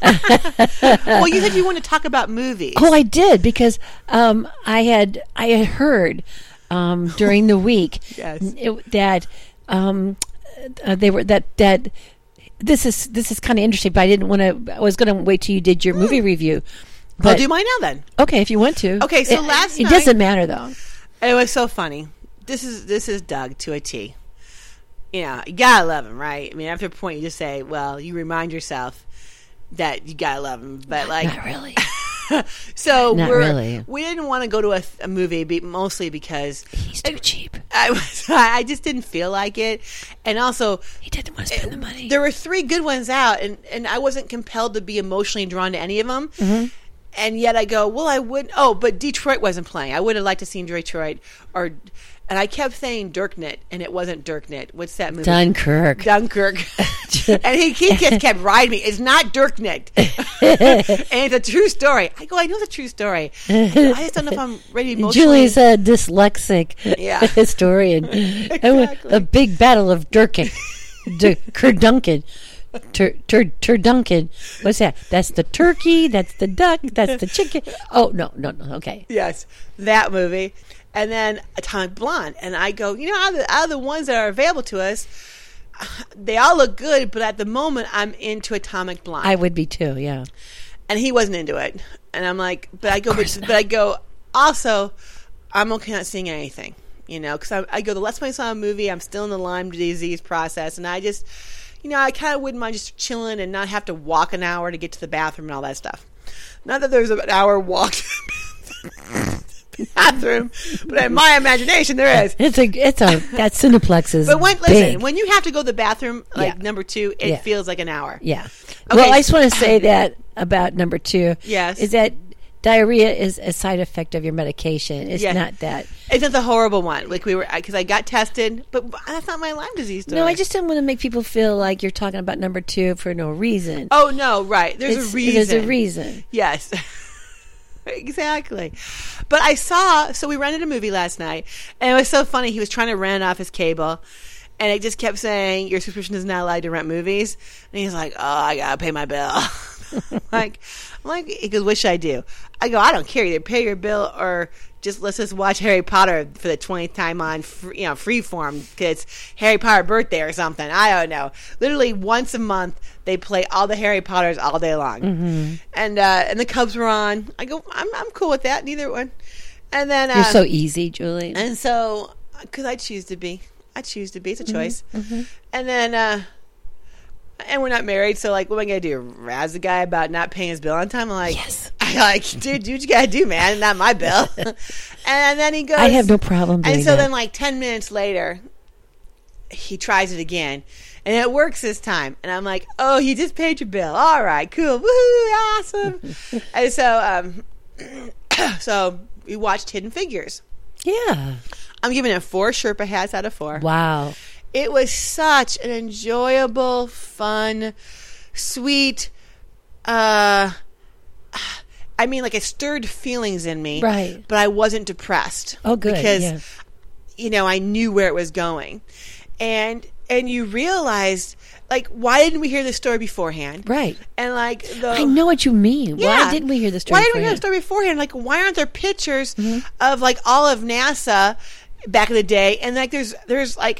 Well, you said you want to talk about movies. Oh, I did because um, I had I had heard um, during the week Yes. it, that um, uh, they were that that this is this is kind of interesting, but I didn't want to. I was going to wait till you did your movie review. I'll But do mine now then. okay, if you want to. Okay, so it, last it night- doesn't matter though. It was so funny. This is this is Doug to a T. You know, you gotta love him, right? I mean, after a point, you just say, "Well, you remind yourself that you gotta love him." But like, Not really. so Not we're, really. we didn't want to go to a, a movie, be, mostly because He's too cheap. I was I just didn't feel like it, and also He didn't want to spend the money. there were three good ones out, and and I wasn't compelled to be emotionally drawn to any of them. Mm-hmm. And yet I go, well, I would. Oh, but Detroit wasn't playing. I would have liked to seen Detroit, or, and I kept saying Dirknet, and it wasn't Dirknet. What's that movie? Dunkirk. Dunkirk. And he, he just kept riding me. It's not Dirknet, and it's a true story. I go, I know it's a true story. I just don't know if I'm ready emotionally. Julie's a dyslexic Yeah. historian. Exactly. A big battle of Durkin. D- Kurdunkin. Tur, tur, Turdunkin. What's that? That's the turkey. That's the duck. That's the chicken. Oh, no, no, no. Okay. Yes, that movie. And then Atomic Blonde. And I go, you know, out of, the, out of the ones that are available to us, they all look good, but at the moment, I'm into Atomic Blonde. I would be too, yeah. And he wasn't into it. And I'm like, but I go, but, course but I go, also, I'm okay not seeing anything, you know, because I, I go, the last time I saw a movie, I'm still in the Lyme disease process, and I just, you know, I kind of wouldn't mind just chilling and not have to walk an hour to get to the bathroom and all that stuff. Not that there's an hour walk to the bathroom, but in my imagination, there is. It's a, it's a, that Cineplex is But when, listen, big. when you have to go to the bathroom, like Yeah. number two, it Yeah. feels like an hour. Yeah. Okay. Well, I just want to say that about number two. Yes. Is that diarrhea is a side effect of your medication. It's Yes. not that. It's not the horrible one. Like we were, because I got tested, but that's not my Lyme disease story. No, I just didn't want to make people feel like you're talking about number two for no reason. Oh no, right. There's It's- a reason. There's a reason. Yes. Exactly. But I saw, so we rented a movie last night, and it was so funny. He was trying to rent off his cable, and it just kept saying, your subscription is not allowed to rent movies. And he's like, oh, I got to pay my bill. like, I'm like, he goes, what should I do? I go, I don't care. Either pay your bill or just let's just watch Harry Potter for the twentieth time on, free, you know, Freeform because it's Harry Potter birthday or something. I don't know. Literally once a month, they play all the Harry Potters all day long. Mm-hmm. And uh, and the Cubs were on. I go, I'm I'm cool with that. Neither one. And then uh, You're so easy, Julie. and so because I choose to be, I choose to be. It's a choice. Mm-hmm. And then. Uh, And we're not married, so like, what am I gonna do? Razz the guy about not paying his bill on time? I'm like, Yes. I like, dude, do what you gotta do, man. Not my bill. And then he goes, I have no problem doing And so that. then, like ten minutes later, he tries it again, and it works this time. And I'm like, oh, you just paid your bill. All right, cool, woohoo, awesome. And so, um, so we watched Hidden Figures. Yeah. I'm giving it four Sherpa hats out of four. Wow. It was such an enjoyable, fun, sweet, uh, I mean, like it stirred feelings in me. Right. But I wasn't depressed. Oh, good. Because, yeah. you know, I knew where it was going. And, and you realized, like, why didn't we hear this story beforehand? Right. And, like, the... I know what you mean. Yeah. Why didn't we hear the story Why didn't we hear the beforehand? story beforehand? Like, why aren't there pictures Mm-hmm. of, like, all of NASA back in the day? And, like, there's, there's like...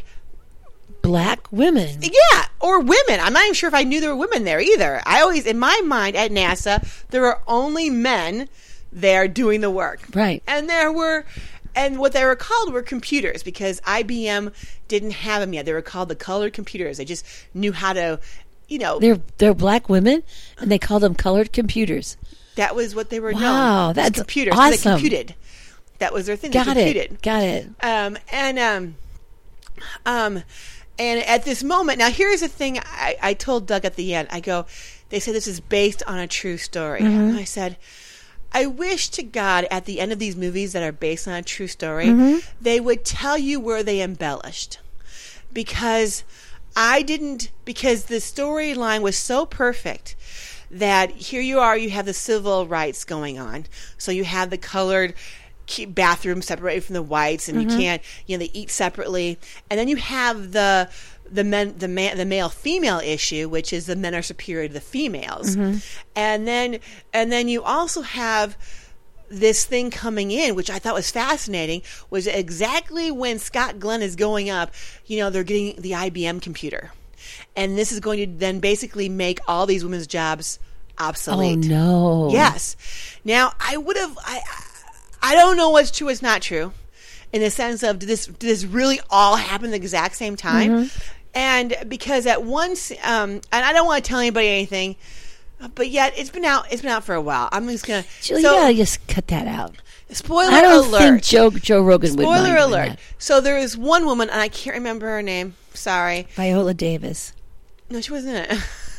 Black women. Yeah, or women. I'm not even sure if I knew there were women there either. I always, in my mind, at NASA, there were only men there doing the work. Right. And there were, and what they were called were computers, because I B M didn't have them yet. They were called the colored computers. They just knew how to, you know. They're they're black women, and they call them colored computers. That was what they were known. Wow, as that's computers. So they awesome. computed. That was their thing. They Got computed. it. Got it. Um, and um, um, and at this moment, now here's the thing. I, I told Doug at the end. I go, they said this is based on a true story. Mm-hmm. And I said, I wish to God at the end of these movies that are based on a true story, Mm-hmm. they would tell you where they embellished, because I didn't. Because the storyline was so perfect that here you are, you have the civil rights going on. So you have the colored bathroom separated from the whites, and Mm-hmm. you can't, you know, they eat separately. And then you have the the men the man the male female issue, which is the men are superior to the females. Mm-hmm. And then and then you also have this thing coming in, which I thought was fascinating, was exactly when Scott Glenn is going up, you know, they're getting the I B M computer. And this is going to then basically make all these women's jobs obsolete. Oh no. Yes. Now, I would have, I, I don't know what's true, what's not true, in the sense of, did this, did this really all happen at the exact same time? Mm-hmm. And because at once, um, and I don't want to tell anybody anything, but yet it's been out, it's been out for a while. I'm just going to, Julie, so, you gotta just cut that out. spoiler I don't alert. think Joe Joe Rogan would mind Spoiler doing alert. that. So there is one woman, and I can't remember her name. Sorry. Viola Davis. No, she wasn't in it.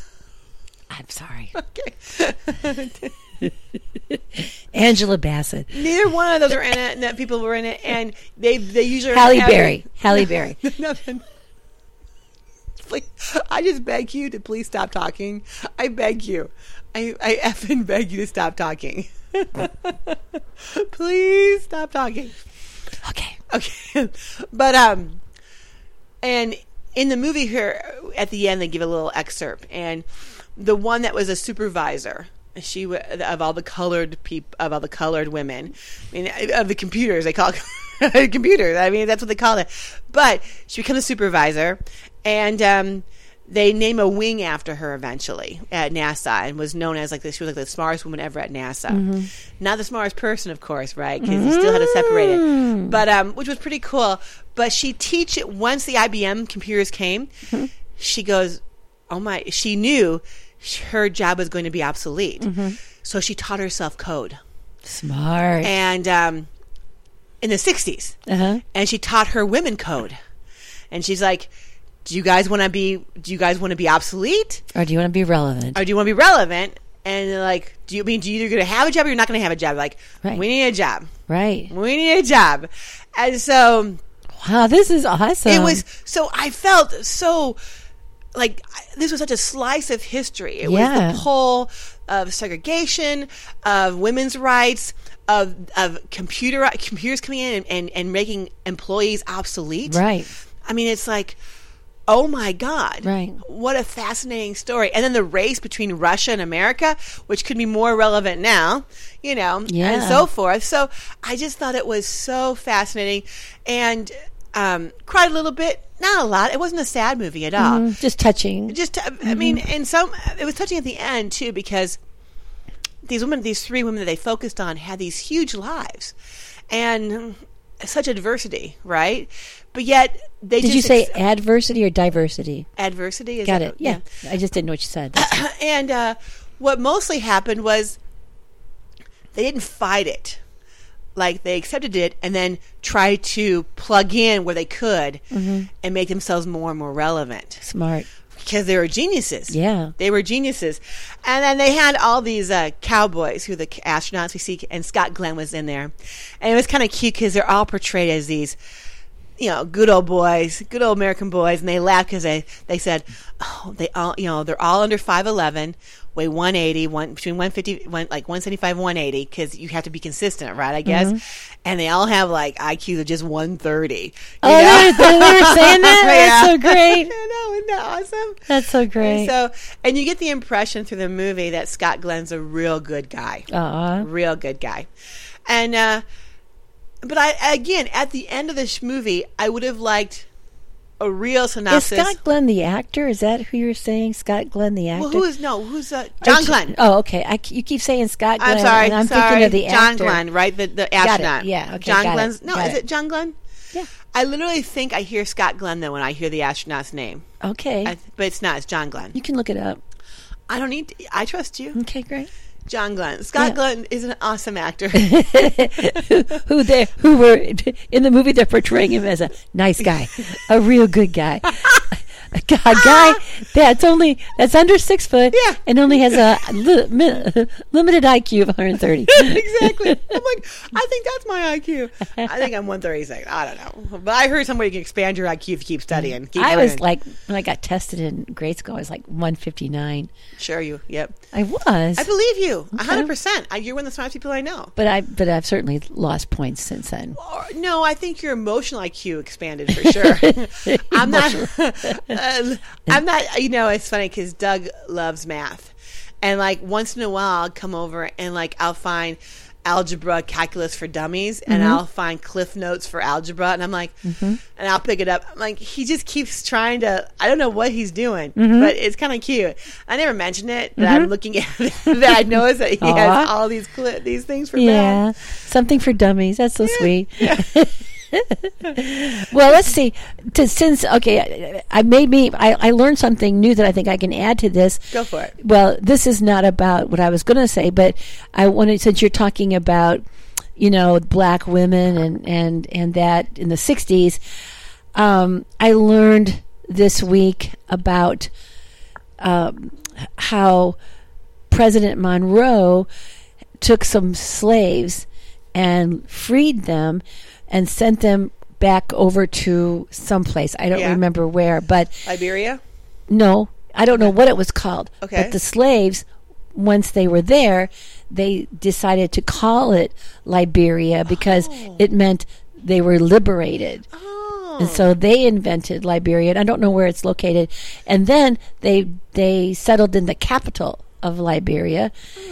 I'm sorry. Okay. Angela Bassett. Neither one of those are in it, and that people were in it, and they they usually are Halle happy- Berry. Halle Berry. Nothing. Please, I just beg you to please stop talking. I beg you. I I effing beg you to stop talking. Please stop talking. Okay. Okay, but um, and in the movie here at the end they give a little excerpt, and the one that was a supervisor, she w- of all the colored peop of all the colored women, I mean, of the computers they call it computers. I mean, that's what they call it. But she becomes a supervisor, and um, they name a wing after her eventually at NASA, and was known as like this. She was like the smartest woman ever at NASA. Mm-hmm. Not the smartest person, of course, right? Because you still had to separate it. But um, which was pretty cool. But she teach it once the I B M computers came. Mm-hmm. She goes, "Oh my!" She knew her job was going to be obsolete, Mm-hmm. so she taught herself code. Smart. And um, in the sixties, Uh-huh. and she taught her women code. And she's like, "Do you guys want to be? Do you guys want to be obsolete, Or do you want to be relevant? or do you want to be relevant?" And they're like, "Do you mean do you either going to have a job or you're not going to have a job?" Like, Right. we need a job. Right. We need a job. And so Wow, this is awesome. it was. So I felt so like I- this was such a slice of history. It Yeah. was the pull of segregation, of women's rights, of of computer computers coming in and, and, and making employees obsolete. Right. I mean, it's like, oh my God. Right. What a fascinating story. And then the race between Russia and America, which could be more relevant now, you know, Yeah. and so forth. So I just thought it was so fascinating, and um, cried a little bit. Not a lot. It wasn't a sad movie at all. Mm, just touching. Just, I mean, and some, it was touching at the end too, because these women, these three women that they focused on had these huge lives and such adversity, right? But yet they Did just you say ex- adversity or diversity? adversity? Is Got that- it. Yeah. I just didn't know what you said. And uh, what mostly happened was they didn't fight it. Like, they accepted it and then tried to plug in where they could Mm-hmm. and make themselves more and more relevant. Smart. Because they were geniuses. Yeah. They were geniuses. And then they had all these uh, cowboys, who the astronauts we see, and Scott Glenn was in there. And it was kind of cute because they're all portrayed as these, you know, good old boys, good old American boys. And they laughed because they, they said, oh, they all, you know, they're all under five eleven, weigh one eighty, one, between one fifty, one, like one seventy-five, one eighty, because you have to be consistent, right, I guess? Mm-hmm. And they all have, like, I Qs of just one thirty. You Oh, know? they were, they were saying that? That's Yeah. so great. I know, isn't that awesome? That's so great. And so, and you get the impression through the movie that Scott Glenn's a real good guy, Aw. real good guy. And, uh, but I, again, at the end of this movie, I would have liked a real Is synopsis. Scott Glenn the actor? Is that who you're saying? Scott Glenn the actor? Well, who is, no, who's, uh, John Or- Glenn. Oh, okay. I, you keep saying Scott Glenn. I'm sorry, and I'm sorry. thinking of the John actor. Glenn, right? The, the Got it. astronaut. Yeah, okay, John got it. Glenn's, no, Got is it. it John Glenn? Yeah. I literally think I hear Scott Glenn, though, when I hear the astronaut's name. Okay. I, but it's not, it's John Glenn. You can look it up. I don't need to, I trust you. Okay, great. John Glenn. Scott Yeah. Glenn is an awesome actor. who they who were in the movie? They're portraying him as a nice guy, a real good guy, a gu- a guy that's only that's under six foot, Yeah. and only has a li- mi- limited I Q of one hundred thirty. Exactly. I'm like, I think that's my I Q. I think I'm one thirty-six. I don't know. But I heard somebody can expand your I Q if you keep studying. Keep I was learning. like, when I got tested in grade school, I was like one fifty-nine. Sure, you. Yep. I was, I believe you. one hundred percent. I- You're one of the smartest people I know. but I but I've certainly lost points since then. Or, no, I think your emotional I Q expanded for sure. I'm not. uh, I'm not. You know, it's funny because Doug loves math, and like once in a while, I'll come over and like I'll find algebra, calculus for dummies, and Mm-hmm. I'll find Cliff Notes for algebra, and I'm like, and I'll pick it up. I'm like, he just keeps trying to. I don't know what he's doing, Mm-hmm. but it's kind of cute. I never mentioned it that I'm looking at it, that I noticed that he Aw. has all these cli- these things for Yeah, math. something for dummies. That's so sweet. Well, let's see. To, since okay, I made me. I, I learned something new that I think I can add to this. Go for it. Well, this is not about what I was going to say, but I wanted, since you're talking about, you know, black women and and and that in the sixties, um, I learned this week about um, how President Monroe took some slaves and freed them and sent them back over to someplace. I don't Yeah. remember where, but Liberia? no, I don't know what it was called. Okay. But the slaves, once they were there, they decided to call it Liberia because it meant they were liberated. Oh. And so they invented Liberia. And I don't know where it's located. And then they they settled in the capital of Liberia,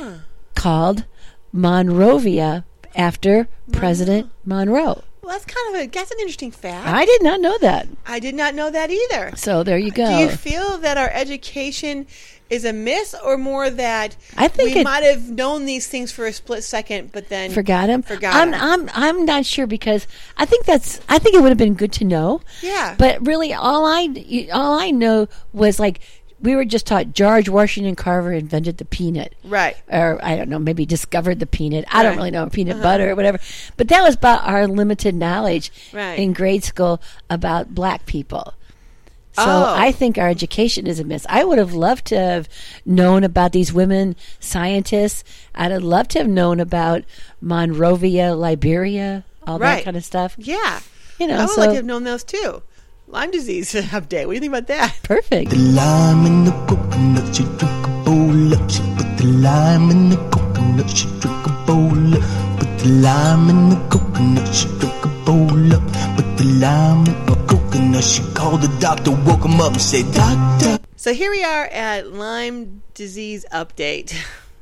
called Monrovia, after President Monroe. Well, that's kind of a that's an interesting fact. I did not know that. I did not know that either. So there you go. Do you feel that our education is a miss, or more that I think we it- might have known these things for a split second, but then Forgot him. Forgot I'm, him. I'm. I'm not sure because I think that's. I think it would have been good to know. Yeah. But really, all I all I know was like we were just taught George Washington Carver invented the peanut. Right. Or I don't know, maybe discovered the peanut. I don't Right. really know peanut butter or whatever. But that was about our limited knowledge Right. in grade school about black people. So Oh. I think our education is a miss. I would have loved to have known about these women scientists. I'd have loved to have known about Monrovia, Liberia, all Right. that kind of stuff. Yeah. You know, I would so like to have known those too. Lyme disease update. What do you think about that? perfect. The lime in the coconut, she drink a bowl up. She put the lime in the coconut, she drink a bowl up. Put the lime in the coconut, she drink a bowl up. Put the lime in the coconut, she called the doctor, woke him up and said, Doctor. So here we are at Lyme disease update.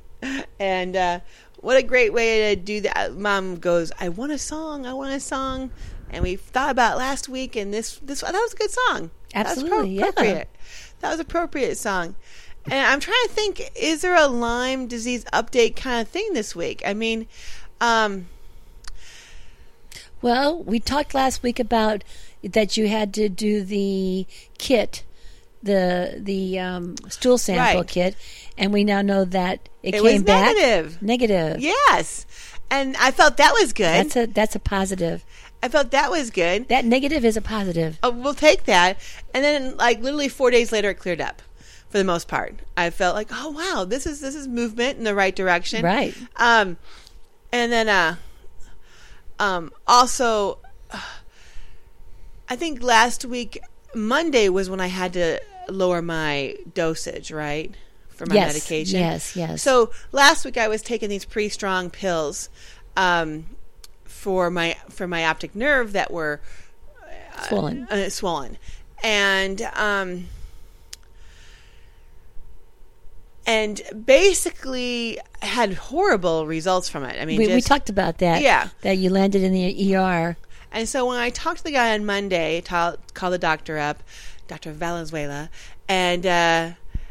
And uh, what a great way to do that. Mom goes, I want a song, I want a song. And we thought about it last week, and this, this that was a good song. Absolutely, that was yeah. appropriate. That was appropriate song. And I'm trying to think, is there a Lyme disease update kind of thing this week? I mean, um, Well, we talked last week about that you had to do the kit the the um, stool sample Right. kit, and we now know that it, It came was back negative. Negative. Yes. And I felt that was good. That's a that's a positive. I felt that was good. That negative is a positive. Oh, we'll take that. And then, like, literally four days later, it cleared up for the most part. I felt like, oh, wow, this is this is movement in the right direction. Right. Um, and then uh, um, also, uh, I think last week, Monday was when I had to lower my dosage, right, for my Yes, medication. yes, yes. So last week I was taking these pretty strong pills um, for my for my optic nerve that were Swollen. uh, swollen, and um, and basically had horrible results from it. I mean, We, just, we talked about that. Yeah. That you landed in the E R. And so when I talked to the guy on Monday, ta- called the doctor up, Doctor Valenzuela, and uh,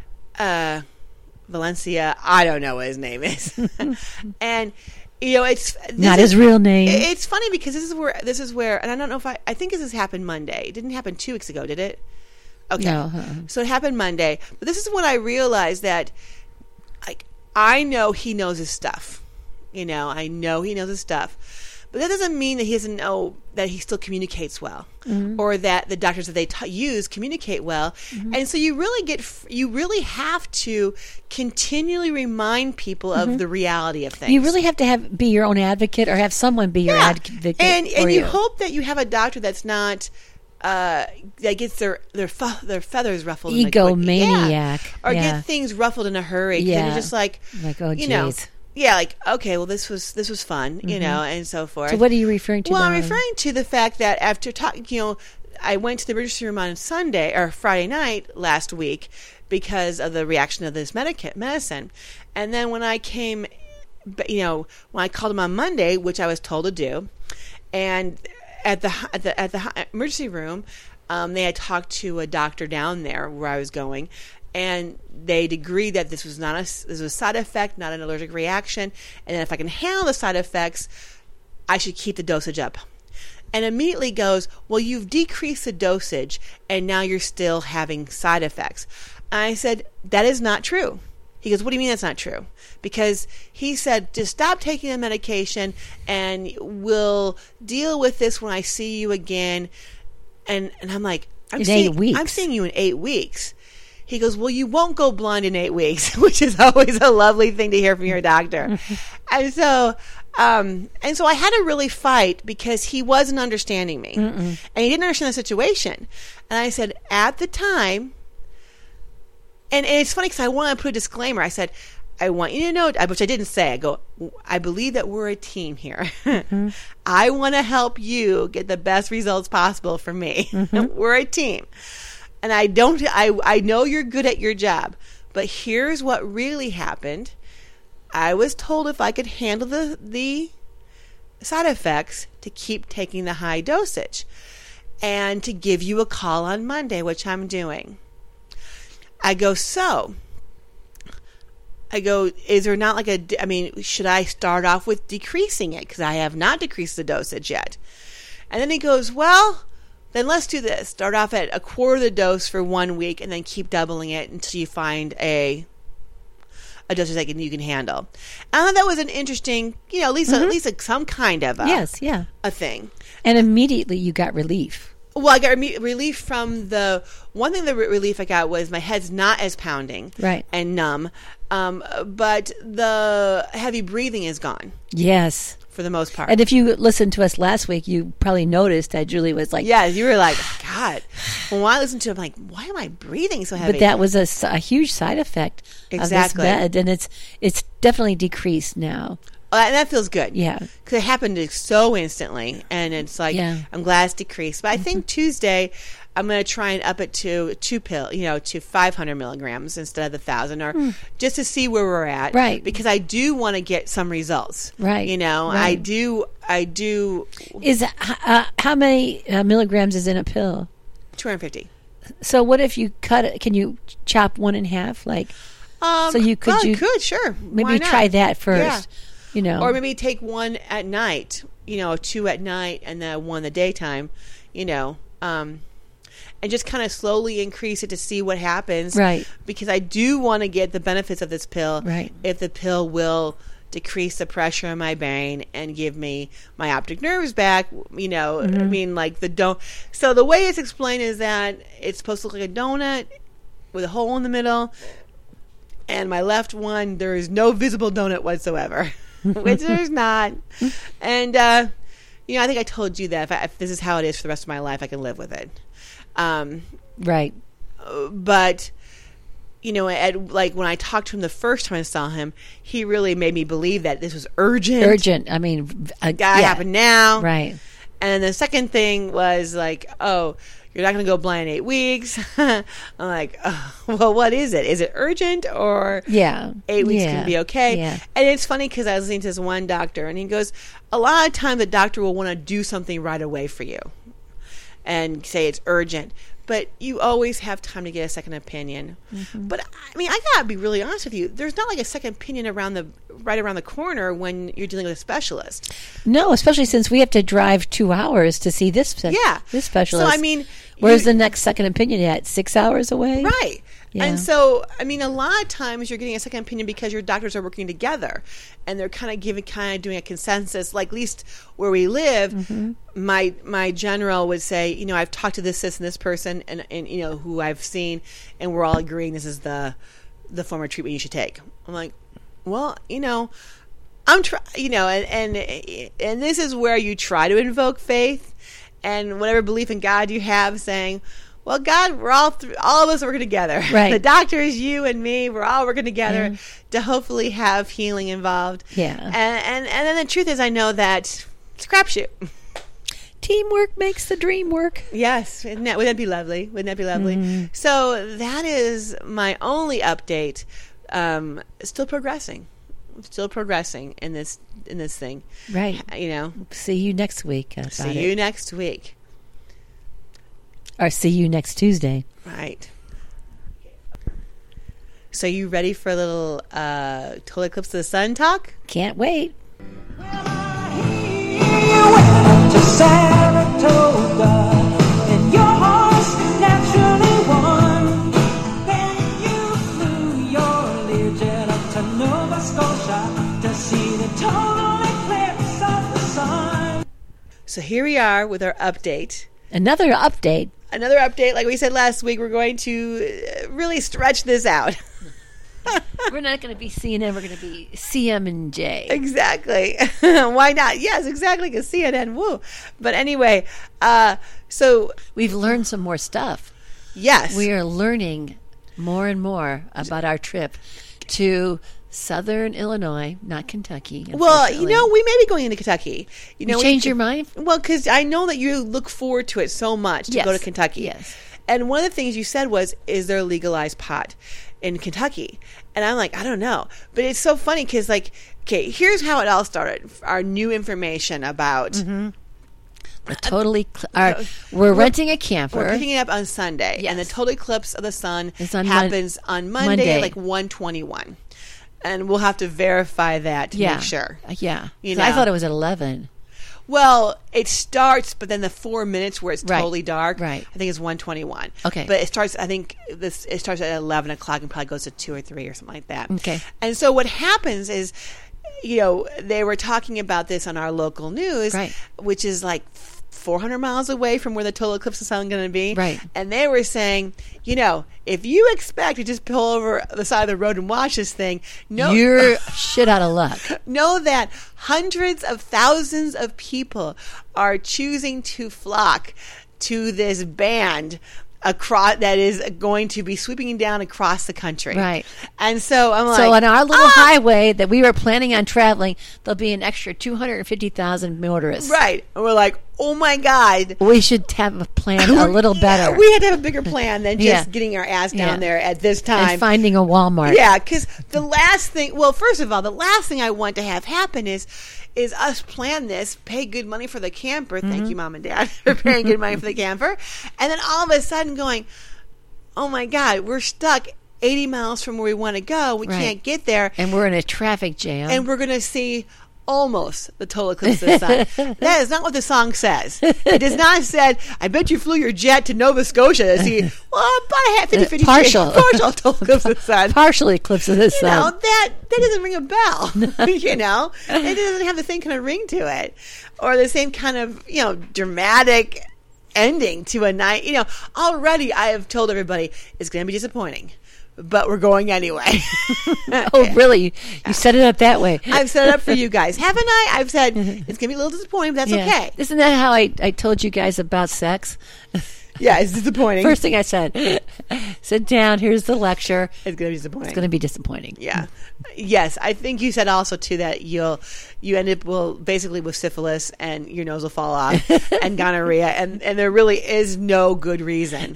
uh, Valencia, I don't know what his name is, and you know it's this Not is- his real name. It's funny because this is where this is where, and I don't know if I I think this has happened Monday. It didn't happen two weeks ago, did it? Okay, No, uh-uh. so it happened Monday, but this is when I realized that, like, I know he knows his stuff. You know, I know he knows his stuff. But that doesn't mean that he doesn't know that he still communicates well, Mm-hmm. or that the doctors that they t- use communicate well. Mm-hmm. And so you really get, f- you really have to continually remind people of the reality of things. Mm-hmm. You really have to have be your own advocate, or have someone be your yeah. advocate and for and you you. hope that you have a doctor that's not. Uh, that gets their their fu- their feathers ruffled, in a quick- Egomaniac. yeah. or Yeah. get things ruffled in a hurry. 'Cause then Yeah. you're just like, Like, oh, you know, geez. yeah, like, okay, well, this was this was fun, you know, and so forth. So what are you referring to? Well, I'm Dawn? referring to the fact that after talking, you know, I went to the emergency room on Sunday or Friday night last week because of the reaction of this medica- medicine, and then when I came, you know, when I called him on Monday, which I was told to do, and at the at the at the emergency room, um, they had talked to a doctor down there where I was going. And they'd agreed that this was not a this was a side effect, not an allergic reaction, and that if I can handle the side effects, I should keep the dosage up. And immediately goes, well, you've decreased the dosage, and now you're still having side effects. And I said, that is not true. He goes, what do you mean that's not true? Because he said, just stop taking the medication, and we'll deal with this when I see you again. And and I'm like, I'm In seeing, eight weeks. I'm seeing you in eight weeks. He goes, well, you won't go blind in eight weeks, which is always a lovely thing to hear from your doctor. and so, um, and so I had to really fight because he wasn't understanding me, Mm-mm. and he didn't understand the situation. And I said, at the time, and, and it's funny because I want to put a disclaimer. I said, I want you to know, which I didn't say. I go, I believe that we're a team here. Mm-hmm. I want to help you get the best results possible for me. Mm-hmm. We're a team. And I don't, I, I know you're good at your job, but here's what really happened. I was told if I could handle the, the side effects to keep taking the high dosage and to give you a call on Monday, which I'm doing. I go, so, I go, is there not like a, I mean, should I start off with decreasing it? Because I have not decreased the dosage yet. And then he goes, well, then let's do this. Start off at a quarter of the dose for one week and then keep doubling it until you find a a dosage that you can handle. I thought that was an interesting, you know, at least, mm-hmm. at least a, some kind of a, yes, yeah. a thing. And immediately you got relief. Well, I got re- relief from the, one thing the re- relief I got was my head's not as pounding right. and numb, um, but the heavy breathing is gone. Yes. For the most part. And if you listened to us last week, you probably noticed that Julie was like... Yeah, you were like, God. Well, when I listened to it, I'm like, why am I breathing so heavy? But that was a, a huge side effect exactly. of this med, and it's it's definitely decreased now. Uh, and that feels good. Yeah. Because it happened so instantly, and it's like, yeah. I'm glad it's decreased. But I think Tuesday, I'm going to try and up it to two pill, you know, to five hundred milligrams instead of the thousand, or mm. just to see where we're at, right? Because I do want to get some results, right? You know, right. I do, I do. Is uh, how many uh, milligrams is in a pill? Two hundred fifty. So what if you cut it? Can you chop one in half, like? Um, so you could well, you could sure maybe try that first, yeah. you know, or maybe take one at night, you know, two at night and then one in the daytime, you know. Um, and just kind of slowly increase it to see what happens. Right. Because I do want to get the benefits of this pill. Right. If the pill will decrease the pressure in my brain and give me my optic nerves back, you know, Mm-hmm. I mean, like the don't. So the way it's explained is that it's supposed to look like a donut with a hole in the middle. And my left one, there is no visible donut whatsoever, which there's not. And, uh, you know, I think I told you that if, I, if this is how it is for the rest of my life, I can live with it. Um, Right. but, you know, at, like when I talked to him the first time I saw him, he really made me believe that this was urgent. Urgent. I mean, uh, Gotta yeah. happen now. Right. And the second thing was like, oh, you're not going to go blind in eight weeks. I'm like, oh, well, what is it? Is it urgent or Yeah. eight weeks yeah. can be okay? Yeah. And it's funny because I was listening to this one doctor, and he goes, a lot of time the doctor will want to do something right away for you and say it's urgent. But you always have time to get a second opinion. Mm-hmm. But I mean, I gotta be really honest with you. There's not like a second opinion around the right around the corner when you're dealing with a specialist. No, especially since we have to drive two hours to see this spe- Yeah. this specialist. So I mean, where's you- the next second opinion at? Six hours away? Right. Yeah. And so, I mean, a lot of times you're getting a second opinion because your doctors are working together and they're kind of giving, kind of doing a consensus. Like, at least where we live, Mm-hmm. my my general would say, you know, I've talked to this, this, and this person, and, and you know, who I've seen, and we're all agreeing this is the the form of treatment you should take. I'm like, well, you know, I'm try, you know, and and and this is where you try to invoke faith and whatever belief in God you have, saying, well, God, we're all th- all of us are working together. Right. The doctors, you and me, we're all working together Yeah. to hopefully have healing involved. Yeah. And, and and then the truth is, I know that it's a crapshoot. Teamwork makes the dream work. Yes, wouldn't that, wouldn't that be lovely? Wouldn't that be lovely? Mm-hmm. So that is my only update. Um, still progressing, still progressing in this in this thing. Right. You know. See you next week. About See it. you next week. Or see you next Tuesday. Right. So you ready for a little uh, total eclipse of the sun talk? Can't wait. To Saratoga, and your horse naturally won. Then you flew your Learjet up to Nova Scotia to see the total eclipse of the sun. So here we are with our update. Another update. Another update, like we said last week, we're going to uh, really stretch this out. We're not going to be C N N. We're going to be C M and J. Exactly. Why not? Yes, exactly, because C N N, woo. But anyway, uh, so We've learned some more stuff. yes. We are learning more and more about our trip to Southern Illinois, not Kentucky. Well, you unfortunately. know, we may be going into Kentucky. You know, You we- changed your mind? Well, because I know that you look forward to it so much to Yes. go to Kentucky. Yes. And one of the things you said was, "Is there legalized pot in Kentucky?" And I'm like, I don't know. But it's so funny because, like, okay, here's how it all started. Our new information about. The totally. Cl- our, we're renting a camper. We're picking it up on Sunday, and the Yes. total eclipse of the sun It's on Mon- happens on Monday, Monday. at like one twenty-one. And we'll have to verify that to yeah. make sure. Uh, Yeah. You 'Cause I know. thought it was at eleven. Well, it starts, but then the four minutes where it's Right. totally dark, Right. I think it's one twenty-one. Okay. But it starts, I think this it starts at eleven o'clock and probably goes to two or three or something like that. Okay. And so what happens is, you know, they were talking about this on our local news, Right. which is like four hundred miles away from where the total eclipse of the sun is going to be. Right. And they were saying, you know, if you expect to just pull over the side of the road and watch this thing, no, You're shit out of luck. know that hundreds of thousands of people are choosing to flock to this band across that is going to be sweeping down across the country. Right. And so I'm like, So on our little "Ah!" highway that we were planning on traveling, there'll be an extra two hundred fifty thousand motorists. Right. And we're like, oh my God. We should have a plan a little better. Yeah, we had to have a bigger plan than just Yeah. getting our ass down Yeah. there at this time. and finding a Walmart. Yeah, because the last thing, well, first of all, the last thing I want to have happen is is us plan this, pay good money for the camper. Thank Mm-hmm. you, Mom and Dad, for paying good money for the camper. And then all of a sudden going, oh my God, we're stuck eighty miles from where we want to go. We Right. can't get there. And we're in a traffic jam. And we're going to see almost the total eclipse of the sun. That is not what the song says. It does not say, I bet you flew your jet to Nova Scotia to see, well, about a half, fifty, fifty, Partial. partial total eclipse of the sun. Partial eclipse of the You sun. know, that, that doesn't ring a bell. You know, it doesn't have the same kind of ring to it, or the same kind of, you know, dramatic ending to a night. You know, already I have told everybody it's going to be disappointing, but we're going anyway. Oh, really? You set it up that way. I've set it up for you guys, haven't I? I've said it's going to be a little disappointing, but that's Yeah. okay. Isn't that how I, I told you guys about sex? Yeah, it's disappointing. First thing I said, sit down, here's the lecture. it's going to be disappointing. It's going to be disappointing. Yeah. Yes, I think you said also too that you'll you end up well basically with syphilis and your nose will fall off and gonorrhea and, and there really is no good reason.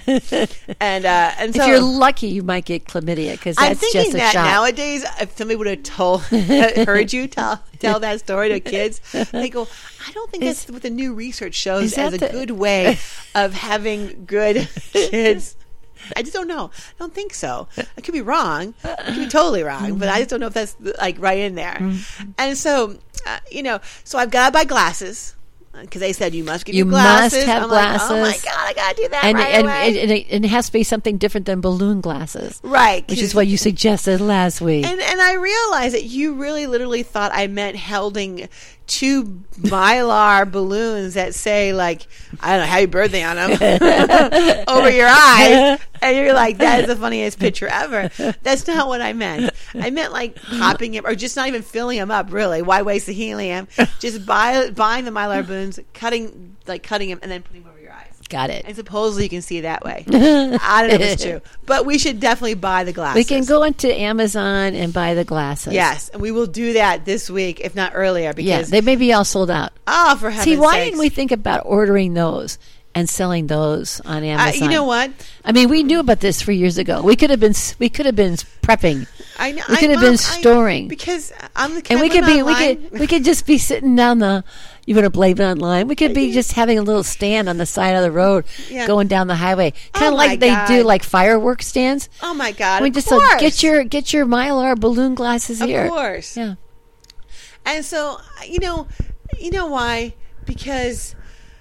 And uh, and so If you're lucky, you might get chlamydia because I'm that's thinking just a that shot. nowadays, if somebody would have told heard you tell tell that story to kids, they go, I don't think Is- that's what the new research shows is that as a the- good way of having good kids. I just don't know. I don't think so. I could be wrong. I could be totally wrong, but I just don't know if that's like right in there. Mm-hmm. And so, uh, you know, so I've got to buy glasses because they said you must get You your glasses. must have I'm like, oh my glasses. god, I got to do that and, right and, away. and, and it, and it has to be something different than balloon glasses, right, which 'cause- is what you suggested last week. And and I realized that you really literally thought I meant holding two mylar balloons that say like I don't know happy birthday on them over your eyes, and you're like that is the funniest picture ever. That's not what I meant. I meant like popping them or just not even filling them up. Really, why waste the helium? Just buy buying the mylar balloons, cutting like cutting them, and then putting them over your eyes. Got it. And supposedly you can see that way. I don't know if it's true, but we should definitely buy the glasses. We can go into Amazon and buy the glasses. Yes, and we will do that this week, if not earlier, Yeah, because they may be all sold out. oh, for heaven's See, why sakes. didn't we think about ordering those and selling those on Uh, Amazon? you know what? I mean, we knew about this three years ago. We could have been we could have been prepping, I know We could I, have been Mom, I- storing. because I'm the and we I could live be we online? could we could just be sitting down the. You want to blame it online? We could be just having a little stand on the side of the road, Yeah. going down the highway, kind of Oh, my like they do God. like fireworks stands. Oh my god! We of just course. so get your get your Mylar balloon glasses of here. course. Yeah. And so you know, you know why? Because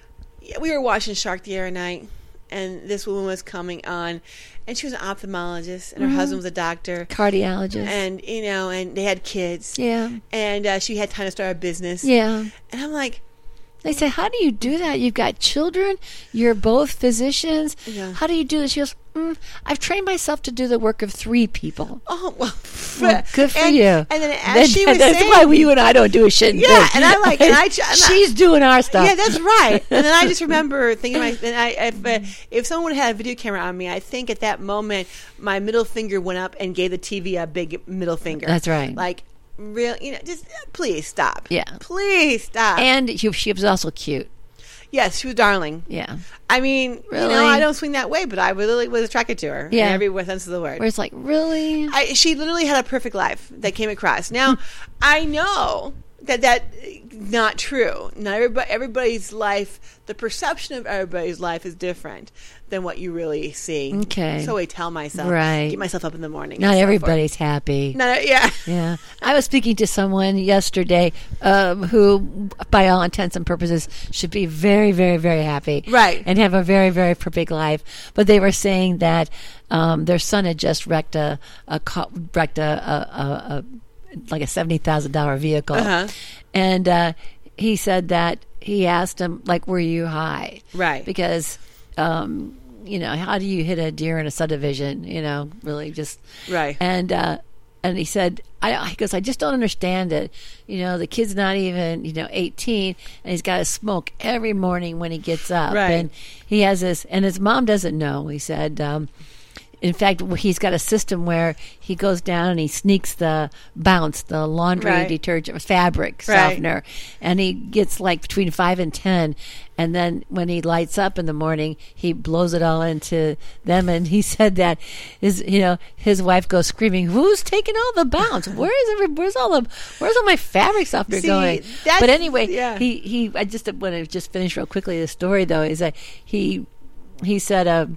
we were watching Shark the other night, and this woman was coming on, and she was an ophthalmologist, and her Mm-hmm. husband was a doctor, Cardiologist. and you know, and they had kids, yeah. and uh, she had time to start a business, Yeah. and I'm like, They say, how do you do that? You've got children. You're both physicians. Yeah. How do you do this? She goes, mm, I've trained myself to do the work of three people. oh well, Well, good for and, you. And then as Then- she was that's saying, why you and I don't do a shit. Yeah, thing. and I'm like, and I- and I- she's doing our stuff. yeah, that's right. And then I just remember thinking, my, and I, if, uh, if someone had a video camera on me, I think at that moment my middle finger went up and gave the T V a big middle finger. That's right. Like, real, you know, just uh, please stop. Yeah. please stop. And she, she was also cute. yes, she was darling. Yeah. I mean, you Really? know, I don't swing that way, but I really was attracted to her. Yeah. in every sense of the word. Where it's like, really? I, she literally had a perfect life that came across. Now, I know that that not true. Not everybody, everybody's life, the perception of everybody's life is different than what you really see. Okay. So I tell myself, Right. get myself up in the morning. Not and so everybody's happy. forth. Not, yeah. Yeah. I was speaking to someone yesterday um, who, by all intents and purposes, should be very, very, very happy. Right. And have a very, very perfect life. But they were saying that um, their son had just wrecked a, a co- wrecked a, a, a, a like a seventy thousand dollars vehicle. Uh-huh. And uh, he said that he asked him, like, were you high? Right. Because, um, you know, how do you hit a deer in a subdivision? You know, really just. Right. And, uh, and he said, I, he goes, I just don't understand it. You know, the kid's not even, you know, eighteen, and he's got to smoke every morning when he gets up. Right. And he has this, and his mom doesn't know. He said, um, in fact, he's got a system where he goes down and he sneaks the Bounce, the laundry Right. detergent, fabric Right. softener, and he gets like between five and ten. And then when he lights up in the morning, he blows it all into them. And he said that his, you know, his wife goes screaming, "Who's taking all the Bounce? Where is every? Where's all the? Where's all my fabric softener See, going?" that's- But anyway, yeah. he he. I just want to just finish real quickly the story though. Is that he he said, uh,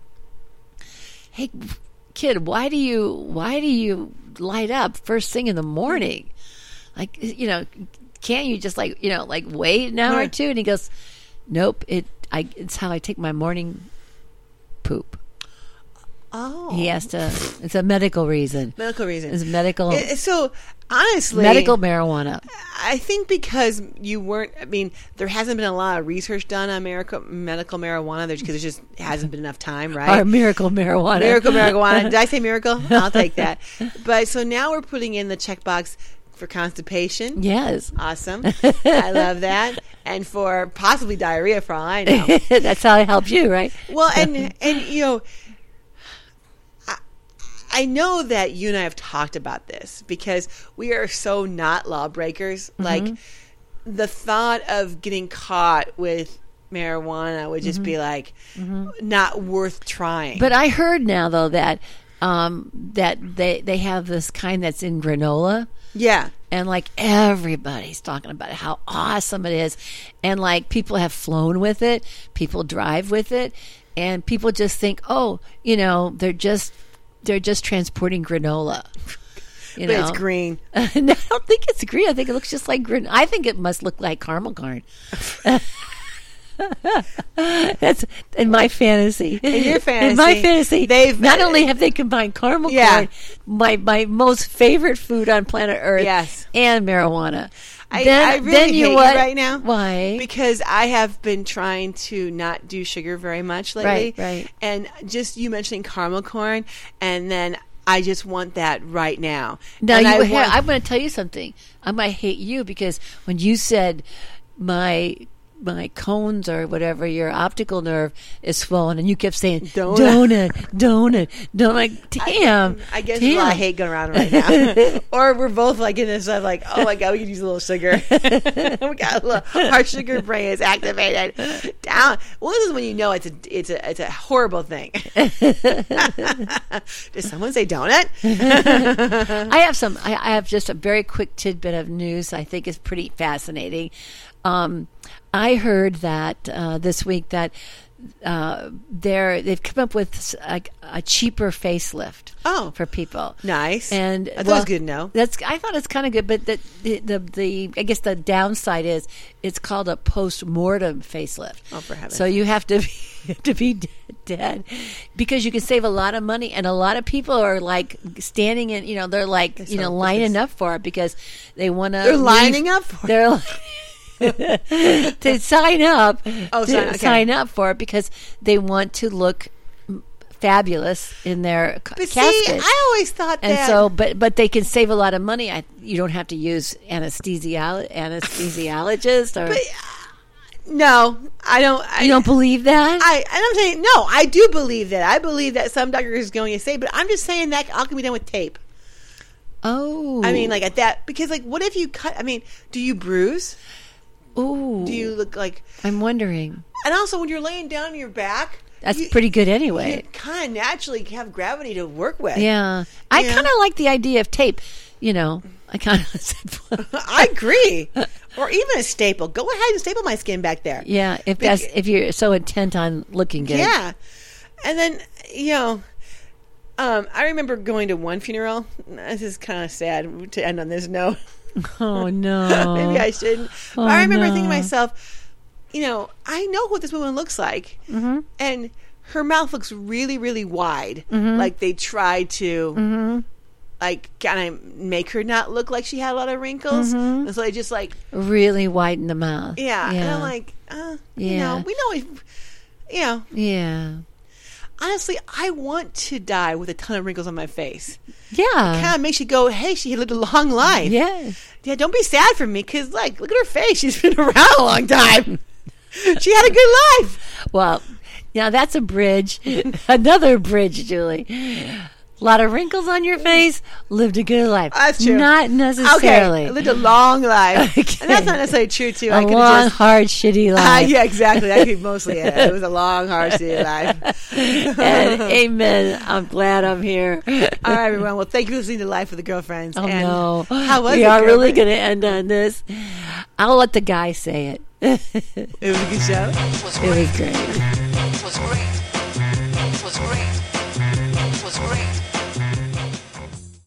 "Hey, kid, why do you why do you light up first thing in the morning? Like, you know, can't you just like you know like wait an hour or Right. two? And he goes, nope. It I it's how I take my morning poop. Oh, He has to. It's a medical reason. medical reason. It's medical It- so honestly, medical marijuana. I think because you weren't. I mean, there hasn't been a lot of research done on medical medical marijuana. There's because there just hasn't been enough time, right? Or miracle marijuana. Miracle marijuana. Did I say miracle? I'll take that. But so now we're putting in the checkbox for constipation. Yes. Awesome. I love that. And for possibly diarrhea, for all I know. That's how it helps you, right? Well, and and you know, I, I know that you and I have talked about this because we are so not lawbreakers. Mm-hmm. Like the thought of getting caught with marijuana would just be like not worth trying. Mm-hmm. But I heard now though that um, that they they have this kind that's in granola. yeah. And like everybody's talking about how awesome it is. And like people have flown with it, people drive with it, and people just think, oh, you know, they're just they're just transporting granola. You But know? it's green. No, I don't think it's green. I think it looks just like green. I think it must look like caramel corn. That's in my fantasy. In your In my fantasy, fantasy, they've- not only have they combined caramel Yeah. corn, my my most favorite food on planet Earth, Yes. and marijuana. I, then, I really then hate you you what? right now. Why? Because I have been trying to not do sugar very much lately. Right, right. And just you mentioning caramel corn, and then I just want that right now. Now, and you, I hey, want- I'm going to tell you something. I might hate you because when you said my my cones or whatever, your optical nerve is swollen, and you kept saying Donut. donut, donut, donut. Like, damn. I guess damn. there's a lot of hate going around right now. Or we're both like in this stuff like, oh my God, we could use a little sugar. we got a little, our sugar brain is activated. Down. Well, this is when you know it's a it's a it's a horrible thing. Did someone say donut? I have some. I, I have just a very quick tidbit of news. I think is pretty fascinating. Um, I heard that uh, this week that uh, they're they've come up with a, a cheaper facelift. Oh. For people. Nice. And That's well, good to know. That's I thought it's kind of good, but the, the the the I guess the downside is it's called a post-mortem facelift. Oh, for heaven's So you have to be, to be dead, dead because you can save a lot of money, and a lot of people are like standing in. You know, they're like you so know lining pissed. up for it because they want to. They're lining up for it. They're li- to sign up. Oh, to sign- okay. sign up for it because they want to look fabulous in their ca- But see, casket. I always thought And that. so, but but they can save a lot of money. I, you don't have to use anesthesiolo- anesthesiologist, or no, I don't. I, you don't believe that. I, and I'm saying no. I do believe that. I believe that some doctor is going to say, but I'm just saying that all can be done with tape. oh, I mean, like at that because, like, what if you cut? I mean, do you bruise? ooh, Do you look like? I'm wondering. And also, when you're laying down on your back, That's you, pretty good You anyway. kind of naturally have gravity to work with. Yeah, I Yeah. kind of like the idea of tape. You know, I kind of. I agree. Or even a staple. Go ahead and staple my skin back there. Yeah, if that's if you're so intent on looking good. Yeah. And then, you know, um, I remember going to one funeral. This is kind of sad to end on this note. Oh no. Maybe I shouldn't. But Oh, I remember no. thinking to myself, you know, I know what this woman looks like. Mm-hmm. And her mouth looks really, really wide. Like they tried to, Mm-hmm. like, kind of make her not look like she had a lot of wrinkles. Mm-hmm. And so they just, like, Really widen the mouth. yeah. Yeah. And I'm like, uh, you Yeah. know, we know, if, you know, yeah. honestly, I want to die with a ton of wrinkles on my face. Yeah. Kind of makes you go, hey, she lived a long life. Yeah. Yeah, don't be sad for me because, like, look at her face. She's been around a long time. She had a good life. Well, now that's a bridge. Another bridge, Julie. A lot of wrinkles on your face, lived a good life. That's true. Not necessarily. Okay, I lived a long life. Okay. And that's not necessarily true, too. A I could long, have just. hard, shitty Uh, life. yeah, exactly. That could mostly it. It was a long, hard, city life. And amen. I'm glad I'm here. All right, everyone. Well, thank you for listening to Life with the Girlfriends. Oh, and no. How was we it, are really girlfriend? going to end on this. I'll let the guy say it. It was a good show. It was great. was great.